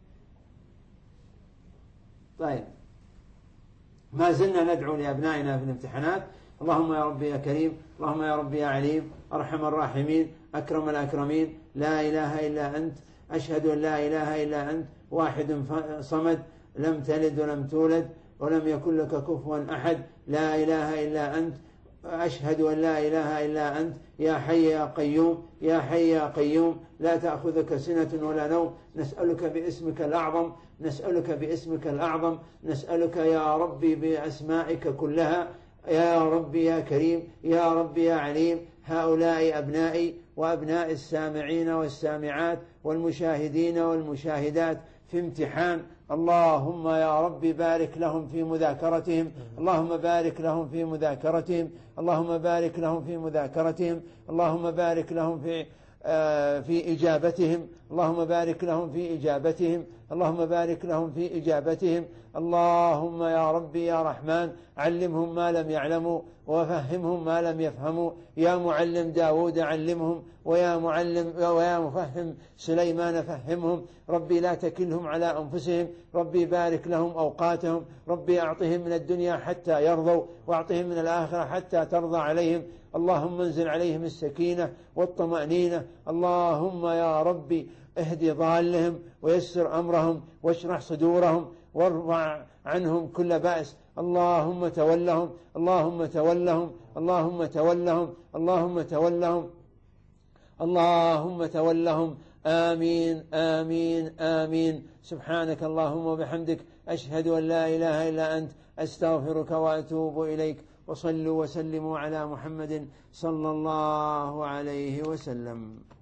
طيب ما زلنا ندعو لأبنائنا في الامتحانات. اللهم يا ربي يا كريم، اللهم يا ربي يا عليم، أرحم الراحمين، أكرم الأكرمين، لا إله إلا أنت، أشهد أن لا إله إلا أنت واحد صمد لم تلد ولم تولد ولم يكن لك كفوا أحد لا إله إلا أنت أشهد أن لا إله إلا أنت يا حي يا قيوم يا حي يا قيوم لا تأخذك سنة ولا نوم نسألك باسمك الأعظم نسألك باسمك الأعظم نسألك يا ربي بأسمائك كلها يا ربي يا كريم يا ربي يا عليم هؤلاء أبنائي وأبناء السامعين والسامعات والمشاهدين والمشاهدات في امتحان اللهم يا رب بارك لهم في مذاكرتهم اللهم بارك لهم في مذاكرتهم اللهم بارك لهم في مذاكرتهم اللهم بارك لهم في إجابتهم اللهم بارك لهم في إجابتهم اللهم بارك لهم في إجابتهم اللهم يا ربي يا رحمن علمهم ما لم يعلموا وفهمهم ما لم يفهموا يا معلم داود علمهم ويا مفهم سليمان فهمهم ربي لا تكلهم على أنفسهم ربي بارك لهم أوقاتهم ربي أعطهم من الدنيا حتى يرضوا وأعطهم من الآخرة حتى ترضى عليهم اللهم انزل عليهم السكينة والطمأنينة اللهم يا ربي اهدي ضالهم ويسر أمرهم واشرح صدورهم وارفع عنهم كل بأس اللهم تولهم اللهم تولهم اللهم تولهم اللهم تولهم اللهم تولهم آمين آمين آمين سبحانك اللهم وبحمدك أشهد أن لا إله إلا أنت أستغفرك وأتوب إليك وصلوا وسلموا على محمد صلى الله عليه وسلم.